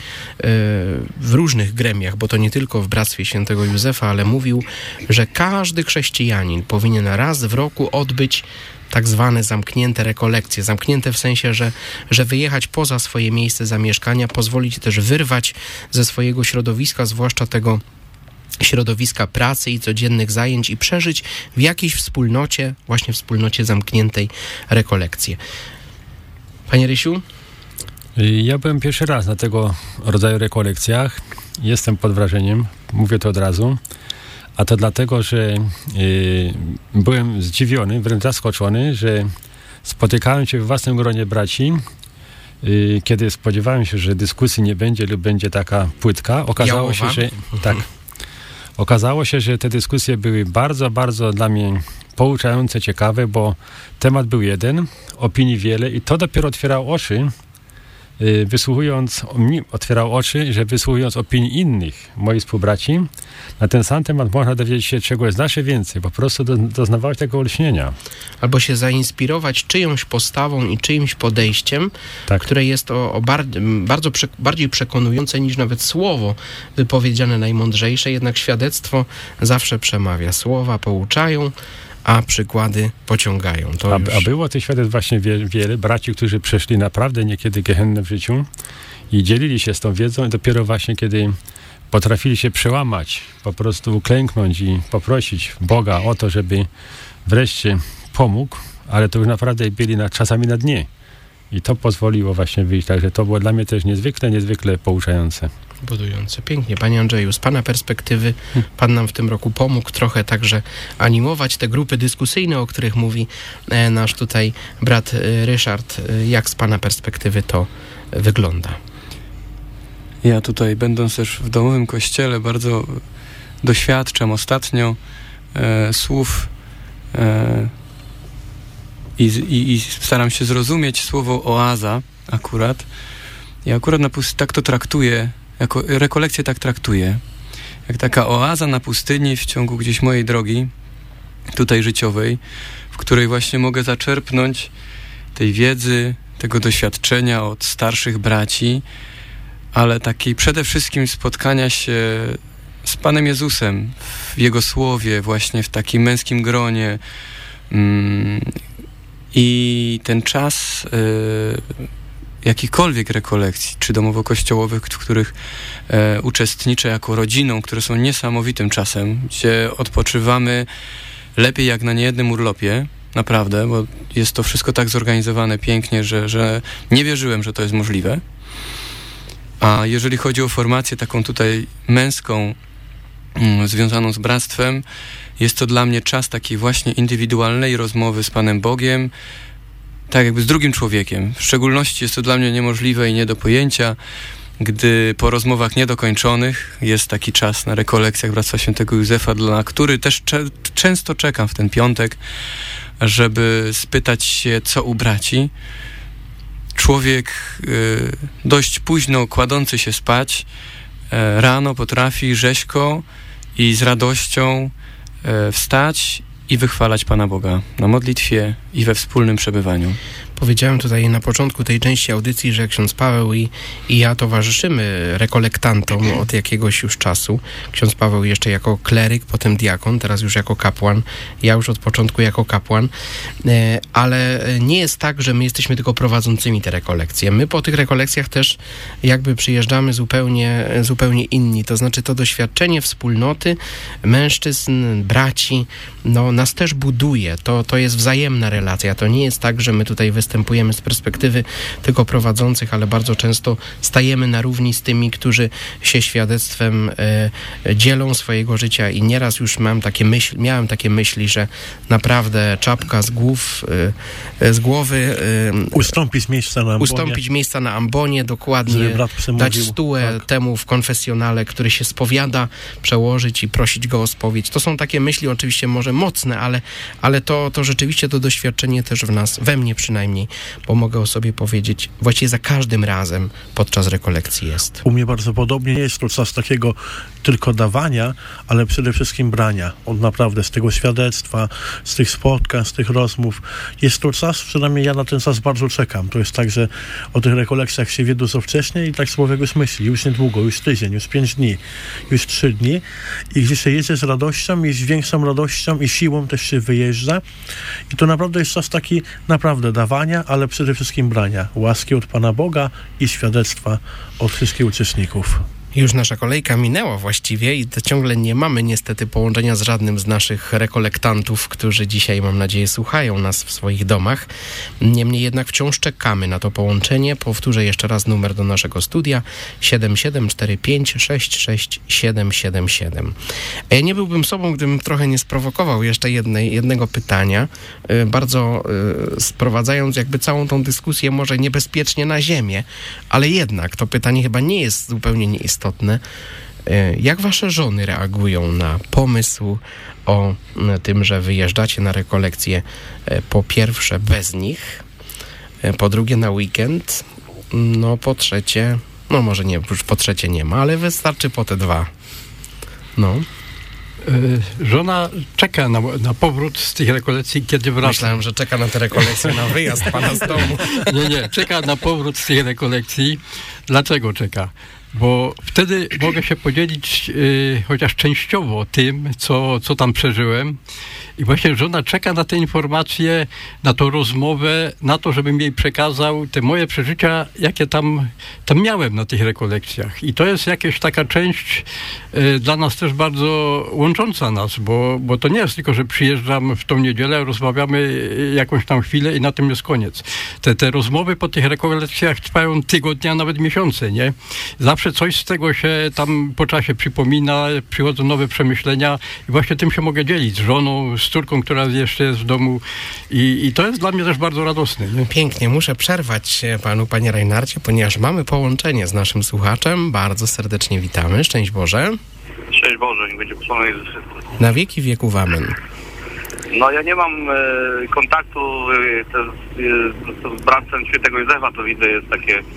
w różnych gremiach, bo to nie tylko w Bractwie Świętego Józefa, ale mówił, że każdy chrześcijanin powinien raz w roku odbyć tak zwane zamknięte rekolekcje. Zamknięte w sensie, że, że wyjechać poza swoje miejsce zamieszkania, pozwolić też wyrwać ze swojego środowiska, zwłaszcza tego środowiska pracy i codziennych zajęć i przeżyć w jakiejś wspólnocie, właśnie wspólnocie zamkniętej rekolekcje. Panie Rysiu? Ja byłem pierwszy raz na tego rodzaju rekolekcjach. Jestem pod wrażeniem, mówię to od razu. A to dlatego, że y, byłem zdziwiony, wręcz zaskoczony, że spotykałem się w własnym gronie braci, y, kiedy spodziewałem się, że dyskusji nie będzie lub będzie taka płytka. Okazało Jałowa. się, że tak. Okazało się, że te dyskusje były bardzo, bardzo dla mnie pouczające, ciekawe, bo temat był jeden, opinii wiele i to dopiero otwierało oczy, yy, wysłuchując, mi otwierał oczy, że wysłuchując opinii innych, moich współbraci, na ten sam temat można dowiedzieć się czegoś znacznie więcej, po prostu do, doznawać tego olśnienia. Albo się zainspirować czyjąś postawą i czyimś podejściem, tak. które jest o, o bar, bardzo prze, bardziej przekonujące niż nawet słowo wypowiedziane najmądrzejsze, jednak świadectwo zawsze przemawia. Słowa pouczają, a przykłady pociągają. To a, już... a było tych świadectw właśnie wie, wiele, braci, którzy przeszli naprawdę niekiedy gehennę w życiu i dzielili się z tą wiedzą i dopiero właśnie kiedy potrafili się przełamać, po prostu uklęknąć i poprosić Boga o to, żeby wreszcie pomógł, ale to już naprawdę byli na, czasami na dnie. I to pozwoliło właśnie wyjść. Także to było dla mnie też niezwykle, niezwykle pouczające. Budujące. Pięknie. Panie Andrzeju, z Pana perspektywy Pan nam w tym roku pomógł trochę także animować te grupy dyskusyjne, o których mówi e, nasz tutaj brat e, Ryszard. E, jak z Pana perspektywy to wygląda? Ja tutaj, będąc też w domowym kościele, bardzo doświadczam ostatnio e, słów e, i, i, i staram się zrozumieć słowo oaza akurat. I akurat na pust- tak to traktuję, jako rekolekcję tak traktuję. Jak taka oaza na pustyni w ciągu gdzieś mojej drogi, tutaj życiowej, w której właśnie mogę zaczerpnąć tej wiedzy, tego doświadczenia od starszych braci, ale takiej przede wszystkim spotkania się z Panem Jezusem w Jego Słowie, właśnie w takim męskim gronie. Mm, I ten czas y, jakichkolwiek rekolekcji, czy domowo-kościołowych, w których e, uczestniczę jako rodziną, które są niesamowitym czasem, gdzie odpoczywamy lepiej jak na niejednym urlopie, naprawdę, bo jest to wszystko tak zorganizowane pięknie, że, że nie wierzyłem, że to jest możliwe. A jeżeli chodzi o formację taką tutaj męską, mm, związaną z bractwem, jest to dla mnie czas takiej właśnie indywidualnej rozmowy z Panem Bogiem, tak jakby z drugim człowiekiem. W szczególności jest to dla mnie niemożliwe i nie do pojęcia, gdy po rozmowach niedokończonych jest taki czas na rekolekcjach Bractwa Świętego Józefa, na który też cze- często czekam w ten piątek, żeby spytać się, co u braci. Człowiek y, dość późno kładący się spać, y, rano potrafi rzeźko i z radością y, wstać i wychwalać Pana Boga na modlitwie i we wspólnym przebywaniu. Powiedziałem tutaj na początku tej części audycji, że ksiądz Paweł i, i ja towarzyszymy rekolektantom od jakiegoś już czasu. Ksiądz Paweł jeszcze jako kleryk, potem diakon, teraz już jako kapłan. Ja już od początku jako kapłan. E, ale nie jest tak, że my jesteśmy tylko prowadzącymi te rekolekcje. My po tych rekolekcjach też jakby przyjeżdżamy zupełnie, zupełnie inni. To znaczy to doświadczenie wspólnoty mężczyzn, braci, no nas też buduje. To, to jest wzajemna relacja. To nie jest tak, że my tutaj wystarczy występujemy z perspektywy tylko prowadzących, ale bardzo często stajemy na równi z tymi, którzy się świadectwem e, dzielą swojego życia i nieraz już mam takie myśl, miałem takie myśli, że naprawdę czapka z głów, e, z głowy e, ustąpić miejsca na ambonie. Ustąpić miejsca na ambonie, dokładnie dać stułę tak. temu w konfesjonale, który się spowiada, przełożyć i prosić go o spowiedź. To są takie myśli oczywiście może mocne, ale, ale to, to rzeczywiście to doświadczenie też w nas, we mnie przynajmniej, bo mogę o sobie powiedzieć, właściwie za każdym razem podczas rekolekcji jest. U mnie bardzo podobnie, nie jest to czas takiego tylko dawania, ale przede wszystkim brania. On naprawdę z tego świadectwa, z tych spotkań, z tych rozmów. Jest to czas, przynajmniej ja na ten czas bardzo czekam. To jest tak, że o tych rekolekcjach się wie dużo wcześniej i tak człowiek już myśli, już niedługo, już tydzień, już pięć dni, już trzy dni i gdzie się jedzie z radością i z większą radością i siłą też się wyjeżdża i to naprawdę jest czas taki naprawdę dawania, ale przede wszystkim brania. Łaski od Pana Boga i świadectwa od wszystkich uczestników. Już nasza kolejka minęła właściwie i ciągle nie mamy niestety połączenia z żadnym z naszych rekolektantów, którzy dzisiaj, mam nadzieję, słuchają nas w swoich domach. Niemniej jednak wciąż czekamy na to połączenie. Powtórzę jeszcze raz numer do naszego studia siedem siedem cztery pięć sześć sześć siedem siedem siedem. Ja nie byłbym sobą, gdybym trochę nie sprowokował jeszcze jednej, jednego pytania, bardzo sprowadzając jakby całą tą dyskusję może niebezpiecznie na ziemię, ale jednak to pytanie chyba nie jest zupełnie nieistotne. Jak wasze żony reagują na pomysł o tym, że wyjeżdżacie na rekolekcję po pierwsze bez nich, po drugie na weekend, no po trzecie, no może nie, już po trzecie nie ma, ale wystarczy po te dwa. No. Żona czeka na, na powrót z tych rekolekcji, kiedy wraca. Myślałem, że czeka na te rekolekcje, na wyjazd pana z domu. Nie, nie, czeka na powrót z tych rekolekcji. Dlaczego czeka? Bo wtedy mogę się podzielić y, chociaż częściowo tym, co, co tam przeżyłem. I właśnie żona czeka na te informacje, na tą rozmowę, na to, żebym jej przekazał te moje przeżycia, jakie tam, tam miałem na tych rekolekcjach. I to jest jakaś taka część y, dla nas też bardzo łącząca nas, bo, bo to nie jest tylko, że przyjeżdżam w tą niedzielę, rozmawiamy jakąś tam chwilę i na tym jest koniec. Te, te rozmowy po tych rekolekcjach trwają tygodnie, a nawet miesiące, nie? Zawsze coś z tego się tam po czasie przypomina, przychodzą nowe przemyślenia i właśnie tym się mogę dzielić z żoną, z córką, która jeszcze jest w domu i, i to jest dla mnie też bardzo radosne. Nie? Pięknie, muszę przerwać panu, panie Reinhardzie, ponieważ mamy połączenie z naszym słuchaczem. Bardzo serdecznie witamy. Szczęść Boże. Szczęść Boże, niech będzie posłany Jezus Chrystus. Na wieki wieków amen. No ja nie mam e, kontaktu e, te, e, z bractwem Świętego Józefa, to widzę jest takie e,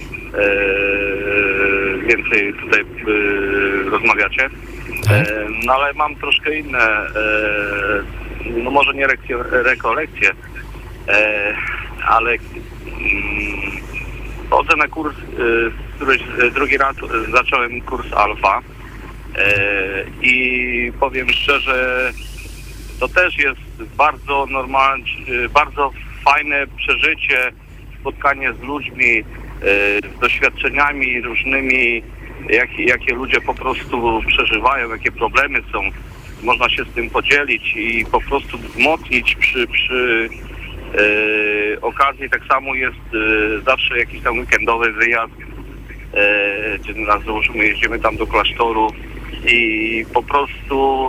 więcej tutaj e, rozmawiacie. E, no ale mam troszkę inne, e, no może nie rekcio, rekolekcje, e, ale mm, chodzę na kurs, e, któryś, drugi raz zacząłem kurs alfa e, i powiem szczerze, to też jest bardzo normalne, bardzo fajne przeżycie, spotkanie z ludźmi, z doświadczeniami różnymi, jak, jakie ludzie po prostu przeżywają, jakie problemy są. Można się z tym podzielić i po prostu wzmocnić przy, przy e, okazji. Tak samo jest e, zawsze jakiś tam weekendowy wyjazd, e, gdzie nas załóżmy, jeździmy tam do klasztoru i po prostu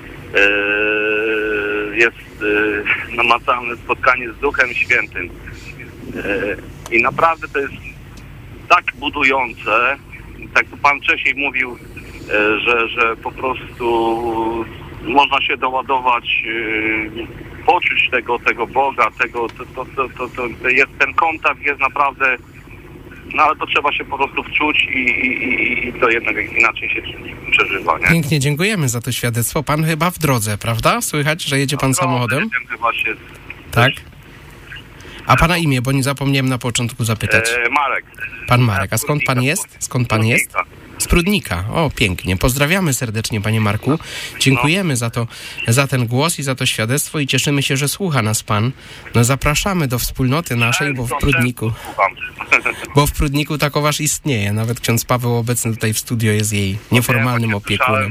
jest namacalne spotkanie z Duchem Świętym i naprawdę to jest tak budujące, tak tu pan wcześniej mówił, że, że po prostu można się doładować, poczuć tego, tego Boga, tego, to, to, to, to, to jest ten kontakt jest naprawdę, no ale to trzeba się po prostu wczuć i, i, i to jednak inaczej się przeżywa, nie? Pięknie dziękujemy za to świadectwo. Pan chyba w drodze, prawda? Słychać, że jedzie pan samochodem? Chyba się... Tak. A pana imię, bo nie zapomniałem na początku zapytać. E, Marek. Pan Marek. A skąd pan jest? Skąd pan jest? Z Prudnika. O, pięknie. Pozdrawiamy serdecznie, panie Marku. Dziękujemy za to, za ten głos i za to świadectwo i cieszymy się, że słucha nas pan. No zapraszamy do wspólnoty naszej, bo w Prudniku, bo w Prudniku takoważ istnieje. Nawet ksiądz Paweł obecny tutaj w studio jest jej nieformalnym opiekunem.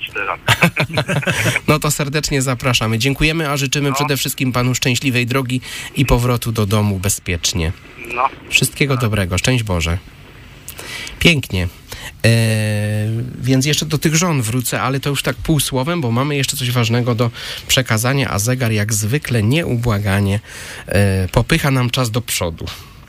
No to serdecznie zapraszamy. Dziękujemy, a życzymy przede wszystkim panu szczęśliwej drogi i powrotu do domu bezpiecznie. Wszystkiego dobrego. Szczęść Boże. Pięknie. Eee, więc jeszcze do tych żon wrócę, ale to już tak półsłowem, bo mamy jeszcze coś ważnego do przekazania, a zegar jak zwykle nieubłaganie e, popycha nam czas do przodu.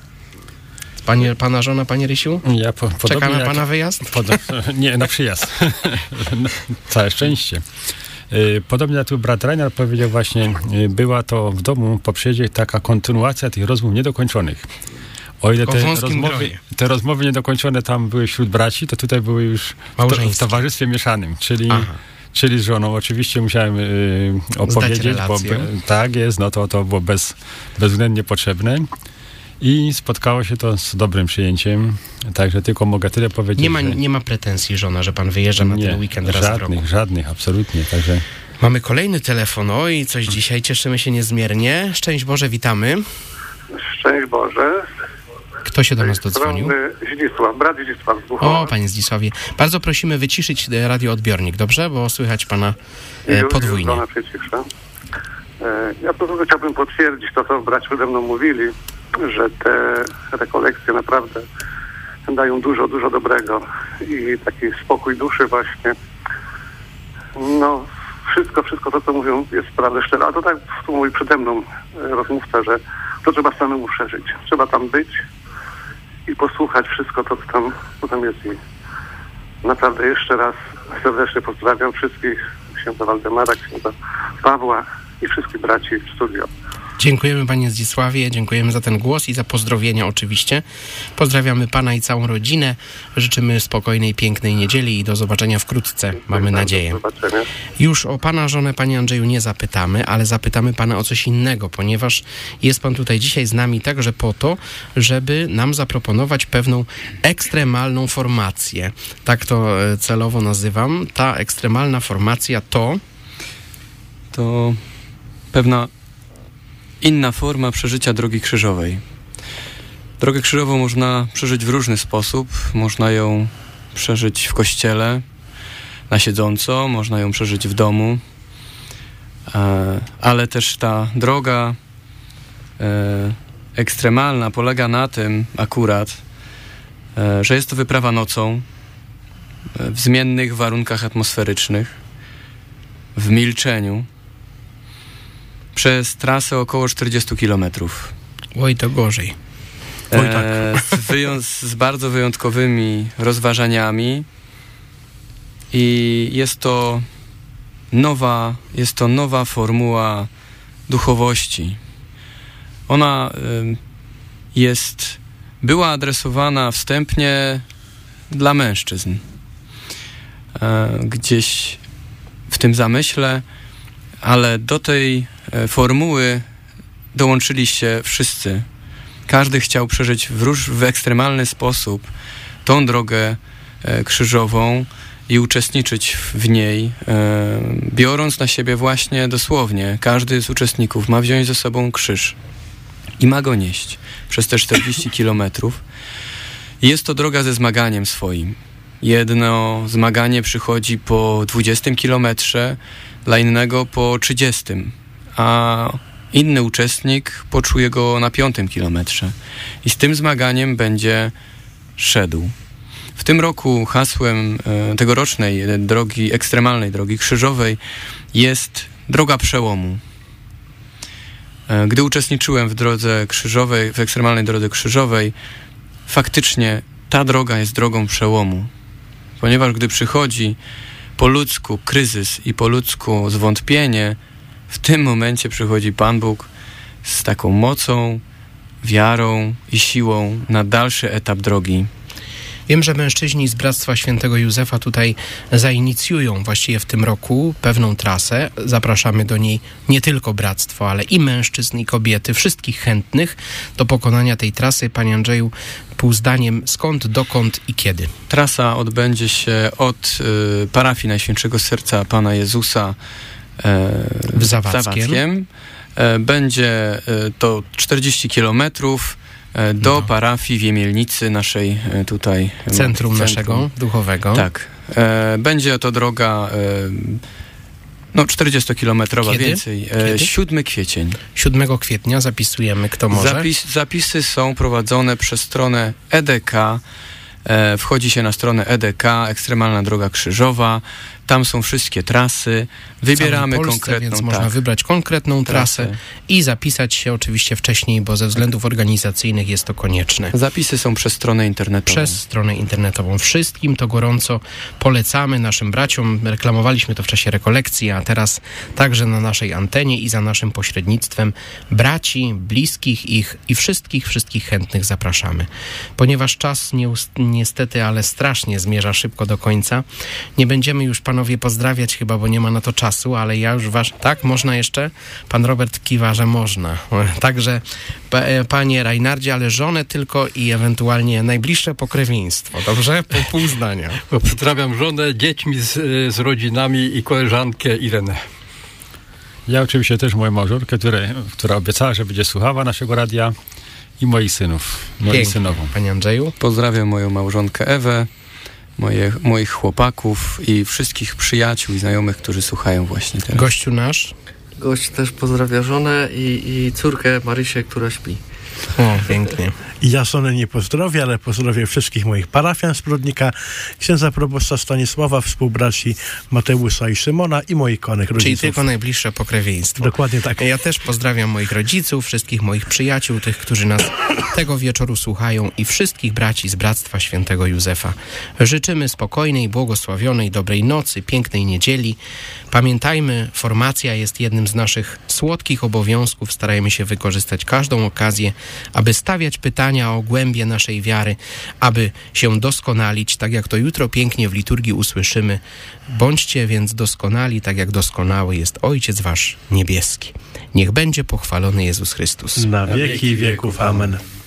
Panie, pana żona, panie Rysiu? Ja po, Czeka na jak, pana wyjazd? Pod, nie, na przyjazd. Całe szczęście. Podobnie jak tu brat Reinhard powiedział właśnie, była to w domu po przyjeździe taka kontynuacja tych rozmów niedokończonych. O ile te rozmowy, te rozmowy niedokończone tam były wśród braci, to tutaj były już w, to, w towarzystwie mieszanym, czyli, czyli z żoną. Oczywiście musiałem y, opowiedzieć, bo tak jest, no to, to było bez, bezwzględnie potrzebne. I spotkało się to z dobrym przyjęciem, także tylko mogę tyle powiedzieć. Nie ma, nie ma pretensji żona, że pan wyjeżdża na nie, ten weekend raz żadnych, w roku. Żadnych, absolutnie, także... Mamy kolejny telefon, oj, coś dzisiaj, cieszymy się niezmiernie. Szczęść Boże, witamy. Szczęść Boże. Kto się do nas dodzwonił? Zdzisław, brat Zdzisław z Głuchowa. O, panie Zdzisławie, bardzo prosimy wyciszyć radioodbiornik, dobrze? Bo słychać pana e, podwójnie. Już, już e, ja po prostu chciałbym potwierdzić to, co bracia przede mną mówili, że te rekolekcje naprawdę dają dużo, dużo dobrego i taki spokój duszy właśnie. No, wszystko, wszystko to, co mówią, jest naprawdę szczere. A to tak, tu mówi przede mną rozmówca, że to trzeba samemu przeżyć. Trzeba tam być i posłuchać wszystko to, co tam, co tam jest. I naprawdę jeszcze raz serdecznie pozdrawiam wszystkich, księdza Waldemara, księdza Pawła i wszystkich braci w studio. Dziękujemy panie Zdzisławie, dziękujemy za ten głos i za pozdrowienia oczywiście. Pozdrawiamy pana i całą rodzinę. Życzymy spokojnej, pięknej niedzieli i do zobaczenia wkrótce, mamy nadzieję. Już o pana żonę, panie Andrzeju, nie zapytamy, ale zapytamy pana o coś innego, ponieważ jest pan tutaj dzisiaj z nami także po to, żeby nam zaproponować pewną ekstremalną formację. Tak to celowo nazywam. Ta ekstremalna formacja to... To pewna inna forma przeżycia drogi krzyżowej. Drogę krzyżową można przeżyć w różny sposób. Można ją przeżyć w kościele, na siedząco, można ją przeżyć w domu, ale też ta droga ekstremalna polega na tym akurat, że jest to wyprawa nocą, w zmiennych warunkach atmosferycznych, w milczeniu, przez trasę około czterdzieści kilometrów. Oj, to gorzej. Oj, tak. E, z, wyją- z bardzo wyjątkowymi rozważaniami i jest to nowa, jest to nowa formuła duchowości. Ona y, jest, była adresowana wstępnie dla mężczyzn. E, gdzieś w tym zamyśle, ale do tej formuły dołączyli się wszyscy. Każdy chciał przeżyć w, róż, w ekstremalny sposób tą drogę e, krzyżową i uczestniczyć w niej, e, biorąc na siebie właśnie dosłownie. Każdy z uczestników ma wziąć ze sobą krzyż i ma go nieść przez te czterdzieści kilometrów. Jest to droga ze zmaganiem swoim. Jedno zmaganie przychodzi po dwudziestym kilometrze, dla innego po trzydziestym, a inny uczestnik poczuje go na piątym kilometrze i z tym zmaganiem będzie szedł. W tym roku hasłem e, tegorocznej drogi, ekstremalnej drogi krzyżowej jest droga przełomu. E, gdy uczestniczyłem w drodze krzyżowej, w ekstremalnej drodze krzyżowej, faktycznie ta droga jest drogą przełomu, ponieważ gdy przychodzi po ludzku kryzys i po ludzku zwątpienie, w tym momencie przychodzi Pan Bóg z taką mocą, wiarą i siłą na dalszy etap drogi. Wiem, że mężczyźni z Bractwa Świętego Józefa tutaj zainicjują właściwie w tym roku pewną trasę. Zapraszamy do niej nie tylko bractwo, ale i mężczyzn, i kobiety, wszystkich chętnych do pokonania tej trasy. Panie Andrzeju, pół zdaniem, skąd, dokąd i kiedy? Trasa odbędzie się od y, parafii Najświętszego Serca Pana Jezusa y, w Zawadzkiem. Zawadzkiem. Y, będzie y, to czterdzieści kilometrów do no. parafii w Jemielnicy, naszej tutaj... Centrum, centrum naszego duchowego. Tak. E, będzie to droga e, no czterdziestokilometrowa, więcej. E, siódmy kwiecień. siódmego kwietnia zapisujemy, kto może. Zapis, zapisy są prowadzone przez stronę E D K. E, wchodzi się na stronę E D K, Ekstremalna Droga Krzyżowa. Tam są wszystkie trasy. Wybieramy Polsce, konkretną więc tak. można wybrać konkretną trasę. trasę i zapisać się oczywiście wcześniej, bo ze względów organizacyjnych jest to konieczne. Zapisy są przez stronę internetową. Przez stronę internetową. Wszystkim to gorąco polecamy naszym braciom. Reklamowaliśmy to w czasie rekolekcji, a teraz także na naszej antenie i za naszym pośrednictwem braci, bliskich ich i wszystkich, wszystkich chętnych zapraszamy. Ponieważ czas nie, niestety, ale strasznie zmierza szybko do końca, nie będziemy już panowie pozdrawiać chyba, bo nie ma na to czasu, ale ja już wasz... Tak, można jeszcze? Pan Robert kiwa, że można. Także panie Reinardzie, ale żonę tylko i ewentualnie najbliższe pokrewieństwo. Dobrze? Po pół zdania. Pozdrawiam żonę, dziećmi z, z rodzinami i koleżankę Irenę. Ja oczywiście też moją małżonkę, które, która obiecała, że będzie słuchała naszego radia, i moich synów, moich synową. Panie Andrzeju? Pozdrawiam moją małżonkę Ewę, Moje, moich chłopaków i wszystkich przyjaciół i znajomych, którzy słuchają właśnie teraz. Gościu nasz? Gość też pozdrawia żonę i, i córkę Marysię, która śpi. O, pięknie. I ja żonę nie pozdrowię, ale pozdrowię wszystkich moich parafian z Brodnika, księdza proboszcza Stanisława, współbraci Mateusza i Szymona i moich kochanych rodziców. Czyli tylko najbliższe pokrewieństwo. Dokładnie tak. Ja też pozdrawiam moich rodziców, wszystkich moich przyjaciół, tych, którzy nas tego wieczoru słuchają i wszystkich braci z Bractwa Świętego Józefa. Życzymy spokojnej, błogosławionej, dobrej nocy, pięknej niedzieli. Pamiętajmy, formacja jest jednym z naszych słodkich obowiązków. Starajmy się wykorzystać każdą okazję, aby stawiać pytania o głębie naszej wiary, aby się doskonalić, tak jak to jutro pięknie w liturgii usłyszymy. Bądźcie więc doskonali, tak jak doskonały jest Ojciec Wasz niebieski. Niech będzie pochwalony Jezus Chrystus. Na wieki wieków. Amen.